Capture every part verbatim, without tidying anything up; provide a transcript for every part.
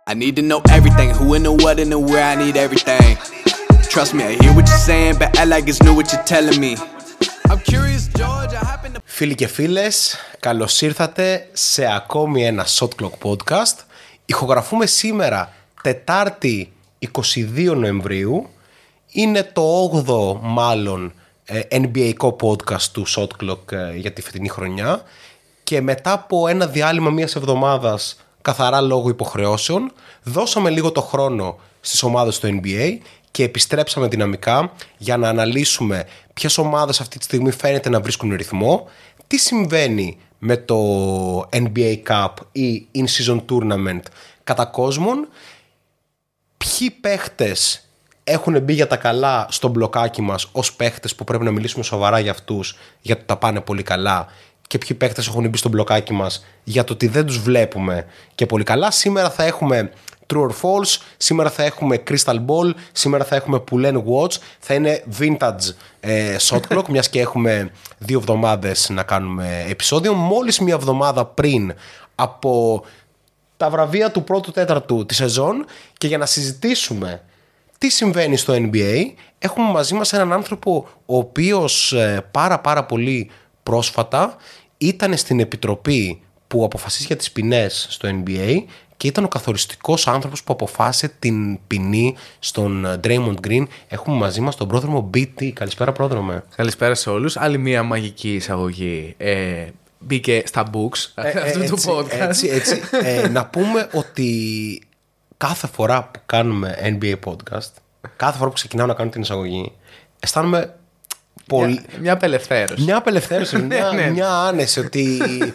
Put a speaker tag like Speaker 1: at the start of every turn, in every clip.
Speaker 1: I need to know everything, who and the what and the where, I need everything. Trust me, I hear what you're saying, but I like it's new what you're telling me. I'm curious, George, I happen to...
Speaker 2: Φίλοι και φίλες, καλώς ήρθατε σε ακόμη ένα Shot Clock podcast. Ηχογραφούμε σήμερα Τετάρτη εικοστή δεύτερη Νοεμβρίου. Είναι το όγδοο μάλλον N B A podcast του Shot Clock για τη φετινή χρονιά. Και μετά από ένα διάλειμμα μιας εβδομάδας καθαρά λόγω υποχρεώσεων, δώσαμε λίγο το χρόνο στις ομάδες του N B A και επιστρέψαμε δυναμικά για να αναλύσουμε ποιες ομάδες αυτή τη στιγμή φαίνεται να βρίσκουν ρυθμό, τι συμβαίνει με το N B A Cup ή In-Season Tournament κατά κόσμον, ποιοι παίχτες έχουν μπει για τα καλά στο μπλοκάκι μας ως παίχτες που πρέπει να μιλήσουμε σοβαρά για αυτούς γιατί τα πάνε πολύ καλά, και ποιοι παίχτες έχουν μπει στο μπλοκάκι μας για το ότι δεν τους βλέπουμε και πολύ καλά. Σήμερα θα έχουμε True or False, σήμερα θα έχουμε Crystal Ball, σήμερα θα έχουμε Pull and Watch, θα είναι vintage ε, Shot Clock, μιας και έχουμε δύο εβδομάδες να κάνουμε επεισόδιο, μόλις μια εβδομάδα πριν από τα βραβεία του πρώτου τέταρτου τη σεζόν. Και για να συζητήσουμε τι συμβαίνει στο N B A, έχουμε μαζί μας έναν άνθρωπο ο οποίος ε, πάρα πάρα πολύ πρόσφατα ήταν στην επιτροπή που αποφασίζει για τις ποινές στο N B A και ήταν ο καθοριστικός άνθρωπος που αποφάσισε την ποινή στον Draymond Green. Έχουμε μαζί μας τον πρόδρομο μπι τι. Καλησπέρα, πρόδρομε.
Speaker 3: Καλησπέρα σε όλους. Άλλη μια μαγική εισαγωγή ε, μπήκε στα books
Speaker 2: ε,
Speaker 3: αυτού
Speaker 2: ε,
Speaker 3: του
Speaker 2: έτσι,
Speaker 3: podcast.
Speaker 2: Έτσι, έτσι. ε, να πούμε ότι κάθε φορά που κάνουμε N B A podcast, κάθε φορά που ξεκινάω να κάνω την εισαγωγή, αισθάνομαι πολύ...
Speaker 3: Μια, μια απελευθέρωση.
Speaker 2: Μια απελευθέρωση, μια, μια άνεση ότι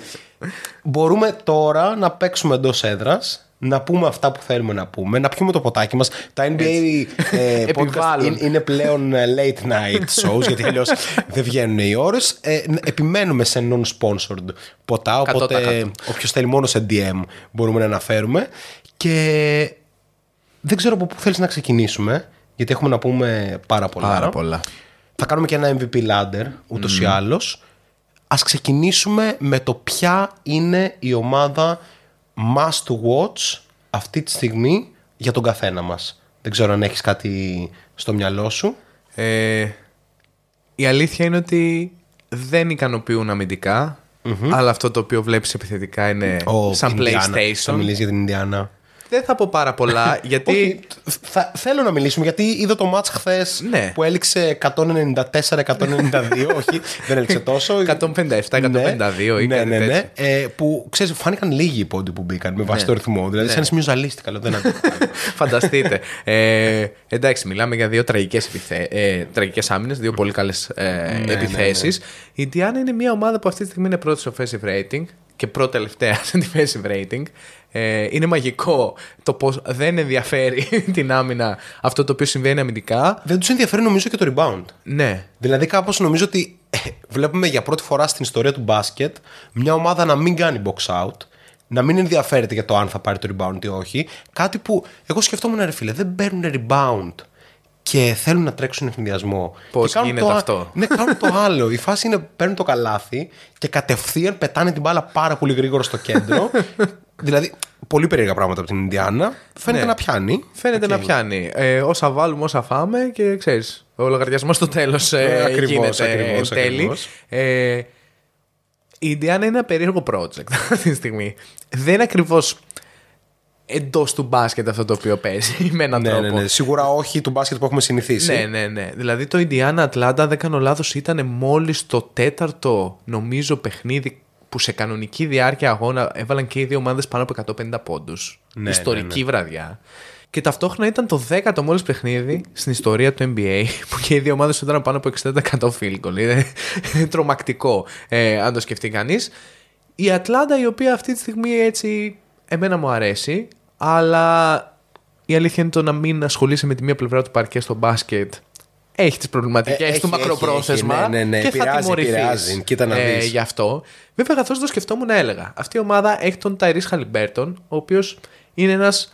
Speaker 2: μπορούμε τώρα να παίξουμε εντός έδρας, να πούμε αυτά που θέλουμε να πούμε, να πιούμε το ποτάκι μας. Τα N B A ε, podcast είναι, είναι πλέον late night shows, γιατί αλλιώς δεν βγαίνουν οι ώρες. Ε, επιμένουμε σε non-sponsored ποτά, οπότε όποιος θέλει μόνο σε ντι εμ μπορούμε να αναφέρουμε. Και δεν ξέρω από πού θέλεις να ξεκινήσουμε, γιατί έχουμε να πούμε πάρα πολλά.
Speaker 3: Πάρα πολλά.
Speaker 2: Θα κάνουμε και ένα εμ βι πι ladder ούτως mm. ή άλλως. Ας ξεκινήσουμε με το ποια είναι η ομάδα must watch αυτή τη στιγμή για τον καθένα μας. Δεν ξέρω αν έχεις κάτι στο μυαλό σου.
Speaker 3: Ε, η αλήθεια είναι ότι δεν ικανοποιούν αμυντικά, mm-hmm. αλλά αυτό το οποίο βλέπεις επιθετικά είναι oh, σαν Indiana. PlayStation.
Speaker 2: Θα μιλήσεις για την Ινδιάνα.
Speaker 3: Δεν θα πω πάρα πολλά, γιατί...
Speaker 2: Όχι, θα, θέλω να μιλήσουμε, γιατί είδα το μάτς χθες
Speaker 3: ναι.
Speaker 2: που έληξε εκατόν ενενήντα τέσσερα εκατόν ενενήντα δύο. Όχι, δεν έληξε τόσο.
Speaker 3: εκατόν πενήντα επτά εκατόν πενήντα δύο ή
Speaker 2: ναι,
Speaker 3: κάτι
Speaker 2: ναι, ναι,
Speaker 3: τέτοιο.
Speaker 2: ναι. Ε, που ξέρεις, φάνηκαν λίγοι οι πόντοι που μπήκαν με βάση ναι. το ρυθμό. Δηλαδή, ναι. σαν σημείο ζαλίστηκα. Δεν
Speaker 3: Φανταστείτε. ε, εντάξει, μιλάμε για δύο τραγικές, επιθέ... ε, τραγικές άμυνες, δύο πολύ καλές ε, ναι, επιθέσεις. Ναι, ναι. Η Indiana είναι μια ομάδα που αυτή τη στιγμή είναι πρώτη σε offensive rating και πρώτη τελευταία σε defensive rating. Ε, είναι μαγικό το πως δεν ενδιαφέρει την άμυνα αυτό το οποίο συμβαίνει αμυντικά.
Speaker 2: Δεν τους ενδιαφέρει νομίζω και το rebound.
Speaker 3: Ναι.
Speaker 2: Δηλαδή κάπως νομίζω ότι ε, βλέπουμε για πρώτη φορά στην ιστορία του μπάσκετ μια ομάδα να μην κάνει box out, να μην ενδιαφέρεται για το αν θα πάρει το rebound ή όχι. Κάτι που εγώ σκεφτόμουν, ρε φίλε, δεν παίρνουν rebound και θέλουν να τρέξουν ευνηδιασμό.
Speaker 3: Πώς γίνεται
Speaker 2: το,
Speaker 3: αυτό.
Speaker 2: Ναι, κάνουν το άλλο. Η φάση είναι παίρνουν το καλάθι και κατευθείαν πετάνε την μπάλα πάρα πολύ γρήγορα στο κέντρο. Δηλαδή, πολύ περίεργα πράγματα από την Ινδιάνα. Φαίνεται ναι. να πιάνει.
Speaker 3: Φαίνεται okay. να πιάνει. Ε, όσα βάλουμε, όσα φάμε και ξέρεις, ο λογαριασμός στο τέλος ε, ακριβώς, γίνεται
Speaker 2: ακριβώς,
Speaker 3: τέλει.
Speaker 2: Ακριβώς.
Speaker 3: Ε, η Ινδιάνα είναι ένα περίεργο project αυτή τη στιγμή. Δεν είναι ακριβώς εντός του μπάσκετ αυτό το οποίο παίζει με έναν
Speaker 2: ναι,
Speaker 3: τρόπο.
Speaker 2: Ναι, ναι. Σίγουρα όχι του μπάσκετ που έχουμε συνηθίσει.
Speaker 3: Ναι, ναι, ναι. Δηλαδή το Ινδιάνα Ατλάντα, δεν κάνω λάθος, ήταν μόλις το τέταρτο νομίζω παιχνίδι που σε κανονική διάρκεια αγώνα έβαλαν και οι δύο ομάδες πάνω από εκατόν πενήντα πόντους. Ναι, ιστορική ναι, ναι. βραδιά. Και ταυτόχρονα ήταν το δέκατο μόλις παιχνίδι στην ιστορία του N B A που και οι δύο ομάδες ήταν πάνω από εξήντα τοις εκατό field goal. Είναι τρομακτικό, ε, αν το σκεφτεί κανείς. Η Ατλάντα, η οποία αυτή τη στιγμή έτσι εμένα μου αρέσει, αλλά η αλήθεια είναι το να μην ασχολείσαι με τη μία πλευρά του παρκέ στο μπάσκετ. Έχει τις προβληματικές
Speaker 2: ε,
Speaker 3: του μακροπρόθεσμα
Speaker 2: έχει, ναι, ναι, ναι.
Speaker 3: και
Speaker 2: πειράζει,
Speaker 3: θα τιμωρηθείς
Speaker 2: πειράζει. Κοίτα να δεις.
Speaker 3: Ε, γι' αυτό. Βέβαια, καθώς το σκεφτόμουν, έλεγα αυτή η ομάδα έχει τον Ταϊρής Χαλιμπέρτον, ο οποίος είναι ένας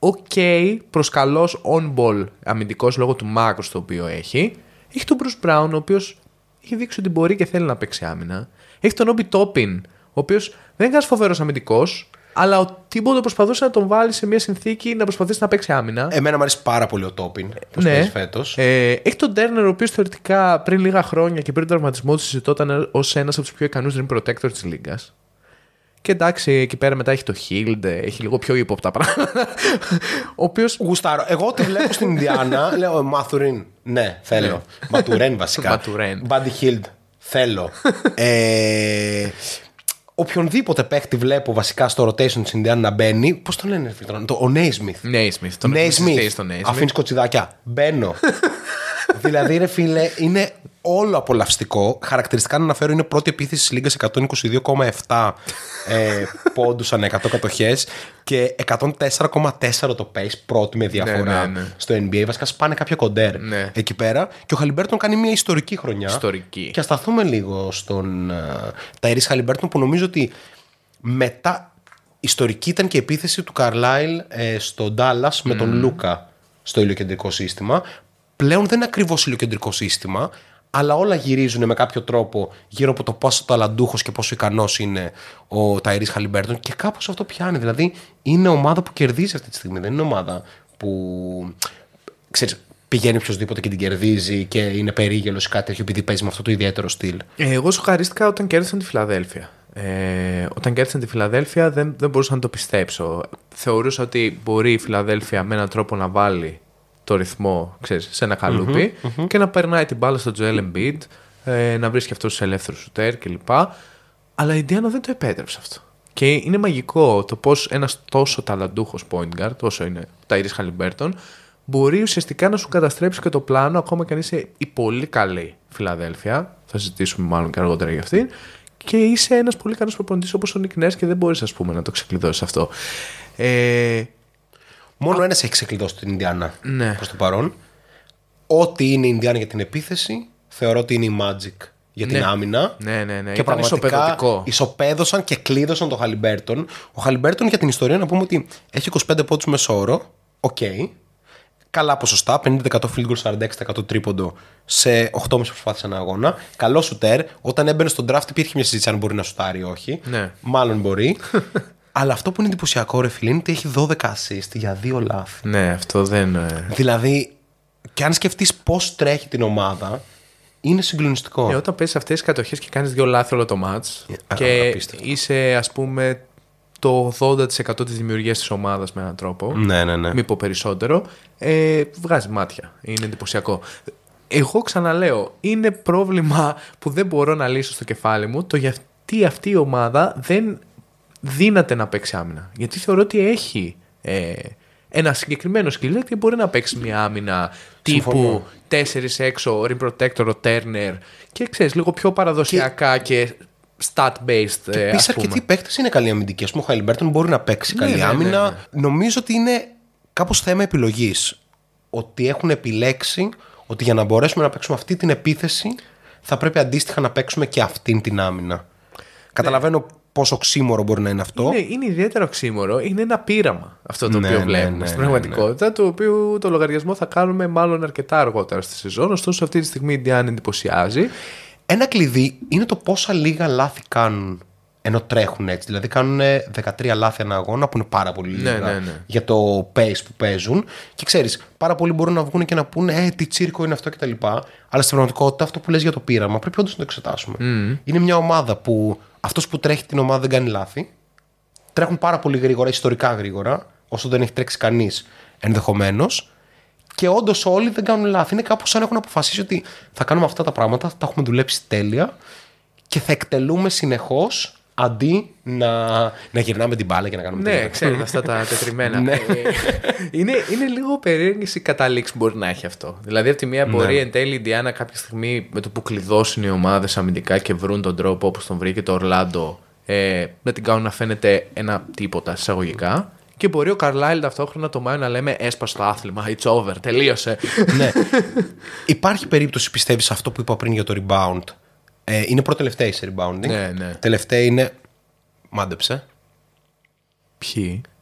Speaker 3: ok προς καλός on-ball αμυντικός λόγω του μάκρου το οποίο έχει. Έχει τον Bruce Brown, ο οποίος έχει δείξει ότι μπορεί και θέλει να παίξει άμυνα. Έχει τον Obi Toppin, ο οποίος δεν είναι ένας φοβερός αμυντικός, Αλλά ο Τίμποντο προσπαθούσε να τον βάλει σε μια συνθήκη να προσπαθήσει να παίξει άμυνα.
Speaker 2: Εμένα μου αρέσει πάρα πολύ ο Τόπιν. Πώς
Speaker 3: ναι.
Speaker 2: παίζει φέτος.
Speaker 3: Ε, έχει τον Τέρνερ, ο οποίος θεωρητικά πριν λίγα χρόνια και πριν τον τραυματισμό του συζητόταν ως ένας από τους πιο ικανούς rim protector της λίγκας. Και εντάξει, εκεί πέρα μετά έχει το Hield, έχει λίγο πιο ύποπτα πράγματα. Ο οποίος.
Speaker 2: Γουστάρω. Εγώ τη βλέπω στην Ινδιάνα, λέω Μαθουρίν. Ναι, θέλω. Ματουρέν βασικά.
Speaker 3: Ματουρέν.
Speaker 2: Μπάντι Hield. Θέλω. ε, οποιονδήποτε παίχτη βλέπω βασικά στο rotation της Ινδιάνα να μπαίνει. Πώς το λένε, φίλε, το, ο Νέισμιθ.
Speaker 3: Νέισμιθ.
Speaker 2: Αφήνεις κοτσιδάκια. Μπαίνω. Δηλαδή, ρε φίλε, είναι όλο απολαυστικό. Χαρακτηριστικά να αναφέρω, είναι πρώτη επίθεση της Λίγκας εκατόν είκοσι δύο κόμμα επτά ε, πόντους ανά εκατό κατοχές και εκατόν τέσσερα κόμμα τέσσερα το pace, πρώτη με διαφορά
Speaker 3: ναι, ναι, ναι.
Speaker 2: στο N B A. Βασικά σπάνε κάποια κοντέρ
Speaker 3: ναι.
Speaker 2: εκεί πέρα. Και ο Χαλιμπέρτον κάνει μια ιστορική χρονιά.
Speaker 3: Ιστορική.
Speaker 2: Και ας σταθούμε λίγο στον Ταϊρής Χαλιμπέρτον, που νομίζω ότι μετά. Ιστορική ήταν και η επίθεση του Καρλάιλ ε, στο Dallas με mm. τον Λούκα στο ηλιοκεντρικό σύστημα. Πλέον δεν είναι ακριβώς ηλιοκεντρικό σύστημα, αλλά όλα γυρίζουν με κάποιο τρόπο γύρω από το πόσο ταλαντούχος και πόσο ικανός είναι ο Ταϊρής Χαλιμπέρτον, και κάπως αυτό πιάνει. Δηλαδή είναι ομάδα που κερδίζει αυτή τη στιγμή. Δεν είναι ομάδα που ξέρεις, πηγαίνει οποιοδήποτε και την κερδίζει και είναι περίγελος ή κάτι τέτοιο επειδή παίζει με αυτό το ιδιαίτερο στυλ.
Speaker 3: Ε, εγώ σοκαρίστηκα όταν κέρδισαν τη Φιλαδέλφια. Ε, όταν κέρδισαν τη Φιλαδέλφια δεν, δεν μπορούσα να το πιστέψω. Θεωρούσα ότι μπορεί η Φιλαδέλφια με έναν τρόπο να βάλει το ρυθμό, ξέρεις, σε ένα καλούπι mm-hmm, mm-hmm. και να περνάει την μπάλα στο Joel Embiid, ε, να βρίσκει αυτούς τους ελεύθερους σουτέρ κλπ. Αλλά η Ινδιάνα δεν το επέτρεψε αυτό. Και είναι μαγικό το πώς ένας τόσο ταλαντούχος point guard, όσο είναι ο Ταϊρής Χαλιμπέρτον, μπορεί ουσιαστικά να σου καταστρέψει και το πλάνο ακόμα και αν είσαι η πολύ καλή Φιλαδέλφια. Θα συζητήσουμε μάλλον και αργότερα για αυτήν. Και είσαι ένας πολύ καλός προπονητής όπως ο Νικ Νέρς και δεν μπορείς, ας πούμε, να το ξεκλειδώσεις αυτό. Ε,
Speaker 2: Μόνο Α... ένας έχει ξεκλειδώσει την Ινδιάνα
Speaker 3: ναι.
Speaker 2: προς το παρόν. Ό,τι είναι η Ινδιάνα για την επίθεση, θεωρώ ότι είναι η Magic για την
Speaker 3: ναι.
Speaker 2: άμυνα.
Speaker 3: Ναι, ναι, ναι.
Speaker 2: Και
Speaker 3: ήταν
Speaker 2: πραγματικά ισοπαίδωσαν και κλείδωσαν τον Χαλιμπέρτον. Ο Χαλιμπέρτον, για την ιστορία, να πούμε ότι έχει είκοσι πέντε πόντους μεσόωρο. Οκ. Okay. Καλά ποσοστά. πενήντα τοις εκατό field goal, σαράντα έξι τοις εκατό τρίποντο σε οκτώ κόμμα πέντε προσπάθειες ανά αγώνα. Καλό σουτέρ. Όταν έμπαινε στον draft υπήρχε μια συζήτηση αν μπορεί να σουτάρει ή όχι.
Speaker 3: Ναι.
Speaker 2: Μάλλον μπορεί. Αλλά αυτό που είναι εντυπωσιακό, ρε φίλε, είναι ότι έχει δώδεκα assist για δύο λάθη.
Speaker 3: Ναι, αυτό δεν.
Speaker 2: Δηλαδή, και αν σκεφτείς πώς τρέχει την ομάδα, είναι συγκλονιστικό.
Speaker 3: Ε, όταν παίζεις αυτές τις κατοχές και κάνεις δύο λάθη όλο το match
Speaker 2: yeah,
Speaker 3: και
Speaker 2: απίστευτο.
Speaker 3: είσαι, ας πούμε, το ογδόντα τοις εκατό της δημιουργίας της ομάδας με έναν τρόπο.
Speaker 2: Ναι, ναι, ναι.
Speaker 3: Μη πω περισσότερο. Ε, βγάζει μάτια. Είναι εντυπωσιακό. Εγώ ξαναλέω, είναι πρόβλημα που δεν μπορώ να λύσω στο κεφάλι μου το γιατί αυτή η ομάδα δεν δύναται να παίξει άμυνα. Γιατί θεωρώ ότι έχει ε, ένα συγκεκριμένο skill και μπορεί να παίξει μια άμυνα τύπου τέσσερις έξω, rim protector, ο Turner και ξέρεις, λίγο πιο παραδοσιακά και, και stat-based.
Speaker 2: Και επίσης αρκετοί παίκτες είναι καλοί αμυντικοί. Ας πούμε, ο Χαλιμπέρτον μπορεί να παίξει καλή ναι, άμυνα. Ναι, ναι, ναι. Νομίζω ότι είναι κάπως θέμα επιλογής. Ότι έχουν επιλέξει ότι για να μπορέσουμε να παίξουμε αυτή την επίθεση θα πρέπει αντίστοιχα να παίξουμε και αυτήν την άμυνα. Ναι. Καταλαβαίνω πόσο οξύμορο μπορεί να είναι αυτό.
Speaker 3: Είναι, είναι ιδιαίτερο οξύμορο. Είναι ένα πείραμα αυτό το
Speaker 2: ναι,
Speaker 3: οποίο
Speaker 2: ναι,
Speaker 3: βλέπουμε
Speaker 2: ναι,
Speaker 3: στην
Speaker 2: ναι,
Speaker 3: πραγματικότητα.
Speaker 2: Ναι.
Speaker 3: Το οποίο το λογαριασμό θα κάνουμε μάλλον αρκετά αργότερα στη σεζόν. Ωστόσο, αυτή τη στιγμή η Ινδιάνα εντυπωσιάζει.
Speaker 2: Ένα κλειδί είναι το πόσα λίγα λάθη κάνουν ενώ τρέχουν έτσι. Δηλαδή κάνουν δεκατρία λάθη ανά αγώνα, που είναι πάρα πολύ λίγα
Speaker 3: ναι, ναι, ναι.
Speaker 2: για το pace που παίζουν. Και ξέρεις, πάρα πολλοί μπορούν να βγουν και να πούνε Ε, τι τσίρκο είναι αυτό κτλ. Αλλά στην πραγματικότητα, αυτό που λες για το πείραμα πρέπει όντως να το εξετάσουμε. Mm. Είναι μια ομάδα που αυτός που τρέχει την ομάδα δεν κάνει λάθη. Τρέχουν πάρα πολύ γρήγορα, ιστορικά γρήγορα, όσο δεν έχει τρέξει κανείς ενδεχομένως. Και όντως όλοι δεν κάνουν λάθη. Είναι κάπως σαν έχουν αποφασίσει ότι θα κάνουμε αυτά τα πράγματα, θα τα έχουμε δουλέψει τέλεια και θα εκτελούμε συνεχώς αντί να, να γυρνάμε την μπάλα και να κάνουμε.
Speaker 3: Ναι, ξέρετε αυτά τα τετριμμένα. ναι. είναι, είναι λίγο περίεργες οι καταλήξεις που μπορεί να έχει αυτό. Δηλαδή, από τη μία μπορεί ναι. εν τέλει η Ινδιάνα κάποια στιγμή με το που κλειδώσουν οι ομάδες αμυντικά και βρουν τον τρόπο όπως τον βρήκε το Ορλάντο ε, να την κάνουν να φαίνεται ένα τίποτα εισαγωγικά. Και μπορεί ο Καρλάιλ ταυτόχρονα το Μάιο να λέμε έσπασε το άθλημα, it's over, τελείωσε. Ναι.
Speaker 2: Υπάρχει περίπτωση, πιστεύεις, αυτό που είπα πριν για το rebound. Ε, είναι προτελευταίοι σε rebounding.
Speaker 3: Ναι, ναι.
Speaker 2: Τελευταίοι είναι. Μάντεψε.
Speaker 3: Ποιοι?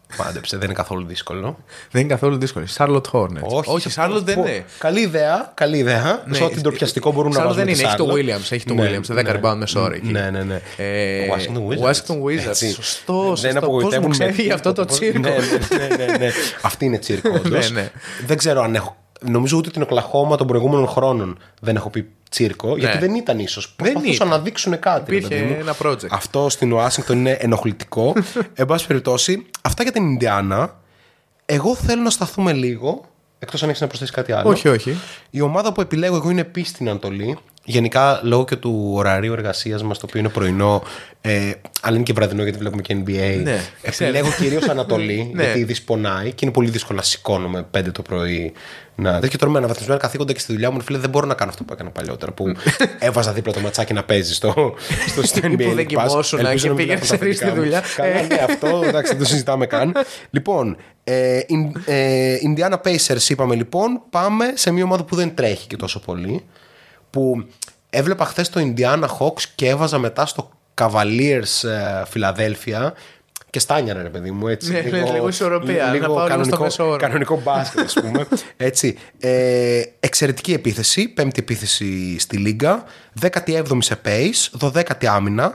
Speaker 2: Μάντεψε, δεν είναι καθόλου δύσκολο.
Speaker 3: Δεν είναι καθόλου δύσκολο. Charlotte Hornets.
Speaker 2: Όχι,
Speaker 3: Όχι, Charlotte δεν είναι.
Speaker 2: Καλή ιδέα. Καλή ιδέα.
Speaker 3: Ναι,
Speaker 2: σε ό,τι ντροπιαστικό μπορούν να
Speaker 3: Charlotte
Speaker 2: βάζουν.
Speaker 3: δεν είναι.
Speaker 2: τη
Speaker 3: Έχει το
Speaker 2: Charlotte.
Speaker 3: Williams. Έχει το
Speaker 2: Ναι,
Speaker 3: Williams. δέκα
Speaker 2: ναι.
Speaker 3: rebound μεσόωρο εκεί.
Speaker 2: Ναι, ναι, ναι.
Speaker 3: Ε,
Speaker 2: Washington Wizards.
Speaker 3: Washington Wizards.
Speaker 2: Έτσι.
Speaker 3: Σωστό.
Speaker 2: Δεν
Speaker 3: σωστό. Πώς
Speaker 2: απογοητεύουν
Speaker 3: μου
Speaker 2: με
Speaker 3: ξέφυγε
Speaker 2: τίποτα.
Speaker 3: αυτό το τσίρκο.
Speaker 2: Ναι, ναι, ναι, ναι, ναι. Αυτή είναι τσίρκο. όντως.
Speaker 3: Ναι, ναι.
Speaker 2: Δεν ξέρω αν έχω. Νομίζω ούτε την Οκλαχώμα των προηγούμενων χρόνων δεν έχω πει τσίρκο, γιατί δεν ήταν ίσως. Προσπαθούσαν
Speaker 3: ήταν.
Speaker 2: να δείξουν κάτι.
Speaker 3: Υπήρχε
Speaker 2: ρε παιδί μου.
Speaker 3: ένα project.
Speaker 2: Αυτό στην Ουάσιγκτον είναι ενοχλητικό. Εν πάση περιπτώσει, αυτά για την Ινδιάνα. Εγώ θέλω να σταθούμε λίγο. Εκτός αν έχεις να προσθέσεις κάτι άλλο.
Speaker 3: Όχι, όχι.
Speaker 2: Η ομάδα που επιλέγω εγώ είναι επίσης στην Ανατολή. Γενικά λόγω και του ωραρίου εργασίας μας, το οποίο είναι πρωινό, ε, αλλά είναι και βραδινό γιατί βλέπουμε και N B A.
Speaker 3: Ναι,
Speaker 2: επιλέγω κυρίως Ανατολή,
Speaker 3: Ναι.
Speaker 2: γιατί ήδη σπονάει και είναι πολύ δύσκολο να σηκώνομαι πέντε το πρωί. Να... Και τώρα με αναβαθμισμένα καθήκοντα και στη δουλειά μου, φίλε, δεν μπορώ να κάνω αυτό που έκανα παλιότερα. Που έβαζα δίπλα το ματσάκι να παίζει στο, στο, στο N B A.
Speaker 3: Που δεν κοιμόσουν και πήγαινε σε τρεις στη δουλειά.
Speaker 2: Καλά, ναι, αυτό εντάξει, δεν το συζητάμε καν. Λοιπόν, ε, ε, Indiana Pacers είπαμε λοιπόν. Πάμε σε μια ομάδα που δεν τρέχει και τόσο πολύ. Που έβλεπα χθες το Indiana Hawks και έβαζα μετά στο Cavaliers Φιλαδέλφια. Και στάνιαρα, ρε παιδί μου, έτσι.
Speaker 3: Ναι, λίγο, λίγο ισορροπία.
Speaker 2: Λίγο
Speaker 3: να πάω
Speaker 2: κανονικό,
Speaker 3: στο μέσο όρο.
Speaker 2: κανονικό μπάσκετ, ας πούμε. Έτσι. Ε, εξαιρετική επίθεση. Πέμπτη επίθεση στη Λίγκα. δέκατη έβδομη σε pace. δωδέκατη άμυνα.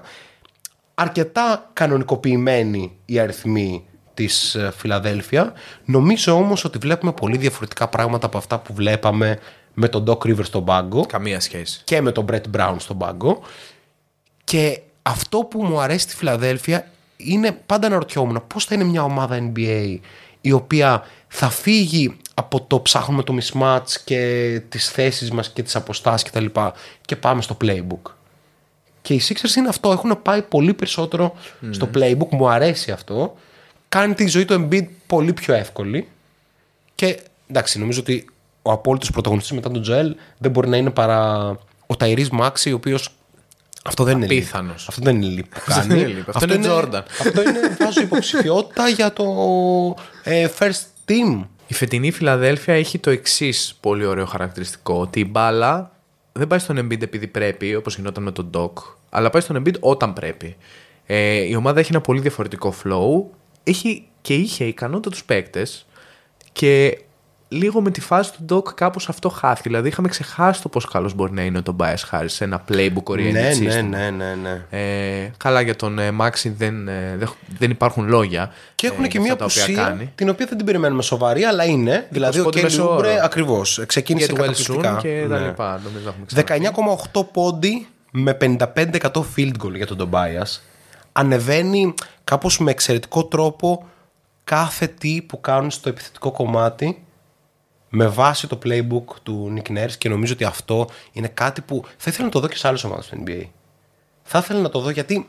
Speaker 2: Αρκετά κανονικοποιημένοι οι αριθμοί της Φιλαδέλφια. Νομίζω όμως ότι βλέπουμε πολύ διαφορετικά πράγματα από αυτά που βλέπαμε με τον Doc Rivers στον πάγκο.
Speaker 3: Καμία σχέση.
Speaker 2: Και με τον Brett Brown στον πάγκο. Και αυτό που μου αρέσει στη Φιλαδέλφια είναι πάντα να ρωτιόμουν πώς θα είναι μια ομάδα N B A η οποία θα φύγει από το ψάχνουμε το mismatch και τις θέσεις μας και τις αποστάσεις κτλ. Και, και πάμε στο playbook. Και οι Sixers είναι αυτό. Έχουν πάει πολύ περισσότερο mm. στο playbook. Μου αρέσει αυτό. Κάνει τη ζωή του Embiid πολύ πιο εύκολη. Και εντάξει, νομίζω ότι ο απόλυτος πρωταγωνιστής μετά τον Joel δεν μπορεί να είναι παρά ο Tyrese Maxey, ο οποίος αυτό δεν
Speaker 3: Απίθανος.
Speaker 2: είναι. Αυτό δεν είναι λίπ που κάνει.
Speaker 3: είναι λίπ. Αυτό είναι Jordan.
Speaker 2: Αυτό είναι, βάζω υποψηφιότητα για το ε, first team.
Speaker 3: Η φετινή Φιλαδέλφια έχει το εξής πολύ ωραίο χαρακτηριστικό. Ότι η μπάλα δεν πάει στον Embiid επειδή πρέπει, όπως γινόταν με τον Doc, αλλά πάει στον Embiid όταν πρέπει. Ε, η ομάδα έχει ένα πολύ διαφορετικό flow. Έχει και είχε ικανότατους παίκτες και λίγο με τη φάση του Doc κάπως αυτό χάθηκε. Δηλαδή είχαμε ξεχάσει το πόσο καλός μπορεί να είναι ο Tobias Harris σε ένα playbook oriented
Speaker 2: Ναι,
Speaker 3: system.
Speaker 2: ναι, ναι, ναι, ναι.
Speaker 3: Ε, καλά, για τον ε, Maxi δεν, ε, δεν, δεν υπάρχουν λόγια.
Speaker 2: Και έχουν
Speaker 3: ε,
Speaker 2: και μια
Speaker 3: αυτά τα οποία
Speaker 2: απουσία
Speaker 3: κάνει.
Speaker 2: την οποία δεν την περιμένουμε σοβαρή, αλλά είναι. Δηλαδή ο
Speaker 3: σπόντι
Speaker 2: Kelly
Speaker 3: μέσο όρο.
Speaker 2: Oubre ακριβώς. Ξεκίνησε
Speaker 3: Get well
Speaker 2: καταπληκτικά.
Speaker 3: soon και τα
Speaker 2: Ναι.
Speaker 3: λοιπά. Νομίζω έχουμε ξαναπεί.
Speaker 2: δεκαεννιά κόμμα οκτώ πόντι με πενήντα πέντε τοις εκατό field goal για τον Tobias. Ανεβαίνει κάπως με εξαιρετικό τρόπο κάθε τι που κάνουν στο επιθετικό κομμάτι με βάση το playbook του Nick Nurse, και νομίζω ότι αυτό είναι κάτι που θα ήθελα να το δω και σε άλλες ομάδες του N B A. Θα ήθελα να το δω γιατί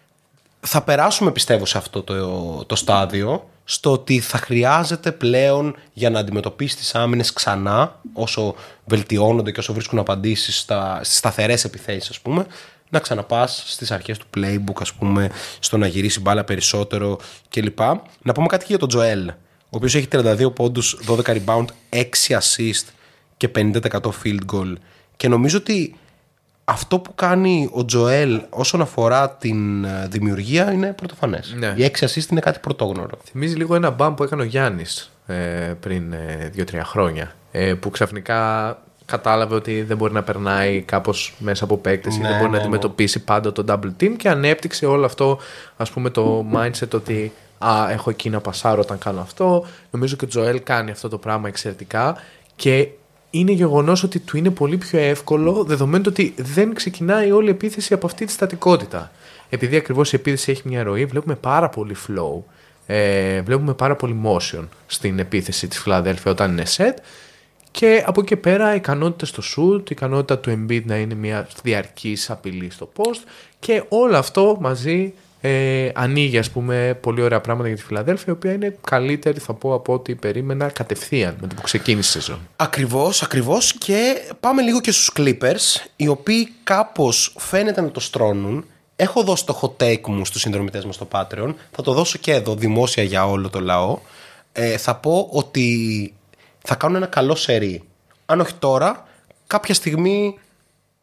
Speaker 2: θα περάσουμε, πιστεύω, σε αυτό το, το στάδιο, στο ότι θα χρειάζεται πλέον για να αντιμετωπίσει τις άμυνες ξανά, όσο βελτιώνονται και όσο βρίσκουν απαντήσεις στα, στις σταθερές επιθέσεις, ας πούμε, να ξαναπάς στις αρχές του playbook, ας πούμε, στο να γυρίσει μπάλα περισσότερο κλπ. Να πούμε κάτι και για τον Joel, ο οποίος έχει τριάντα δύο πόντους, δώδεκα rebound, έξι assist και πενήντα τοις εκατό field goal. Και νομίζω ότι αυτό που κάνει ο Τζοέλ όσον αφορά την δημιουργία είναι πρωτοφανές.
Speaker 3: Ναι.
Speaker 2: Οι έξι assist είναι κάτι πρωτόγνωρο.
Speaker 3: Θυμίζει λίγο ένα μπαμ που έκανε ο Γιάννης ε, πριν ε, δύο τρία χρόνια. Ε, που ξαφνικά κατάλαβε ότι δεν μπορεί να περνάει κάπως μέσα από παίκτες ή
Speaker 2: Ναι,
Speaker 3: δεν μπορεί
Speaker 2: ναι,
Speaker 3: να αντιμετωπίσει πάντα το double team, και ανέπτυξε όλο αυτό, ας πούμε, το mindset ότι α, έχω εκεί να πασάρω όταν κάνω αυτό. Νομίζω και ο Τζοέλ κάνει αυτό το πράγμα εξαιρετικά και είναι γεγονός ότι του είναι πολύ πιο εύκολο, δεδομένου ότι δεν ξεκινάει όλη η επίθεση από αυτή τη στατικότητα. Επειδή ακριβώς η επίθεση έχει μια ροή, βλέπουμε πάρα πολύ flow, ε, βλέπουμε πάρα πολύ motion στην επίθεση της Φιλαδέλφια όταν είναι set, και από εκεί πέρα ικανότητα στο shoot, η ικανότητα του Embiid να είναι μια διαρκής απειλή στο post, και όλο αυτό μαζί ε, ανοίγει, ας πούμε, πολύ ωραία πράγματα για τη Φιλαδέλφια, η οποία είναι καλύτερη, θα πω, από ό,τι περίμενα κατευθείαν με το που ξεκίνησε η σεζόν.
Speaker 2: Ακριβώς, ακριβώς. Και πάμε λίγο και στους Clippers, οι οποίοι κάπως φαίνεται να το στρώνουν. Έχω δώσει το hot take μου στους συνδρομητές μας στο Patreon, θα το δώσω και εδώ δημόσια για όλο το λαό. Ε, θα πω ότι θα κάνουν ένα καλό σερί. Αν όχι τώρα, κάποια στιγμή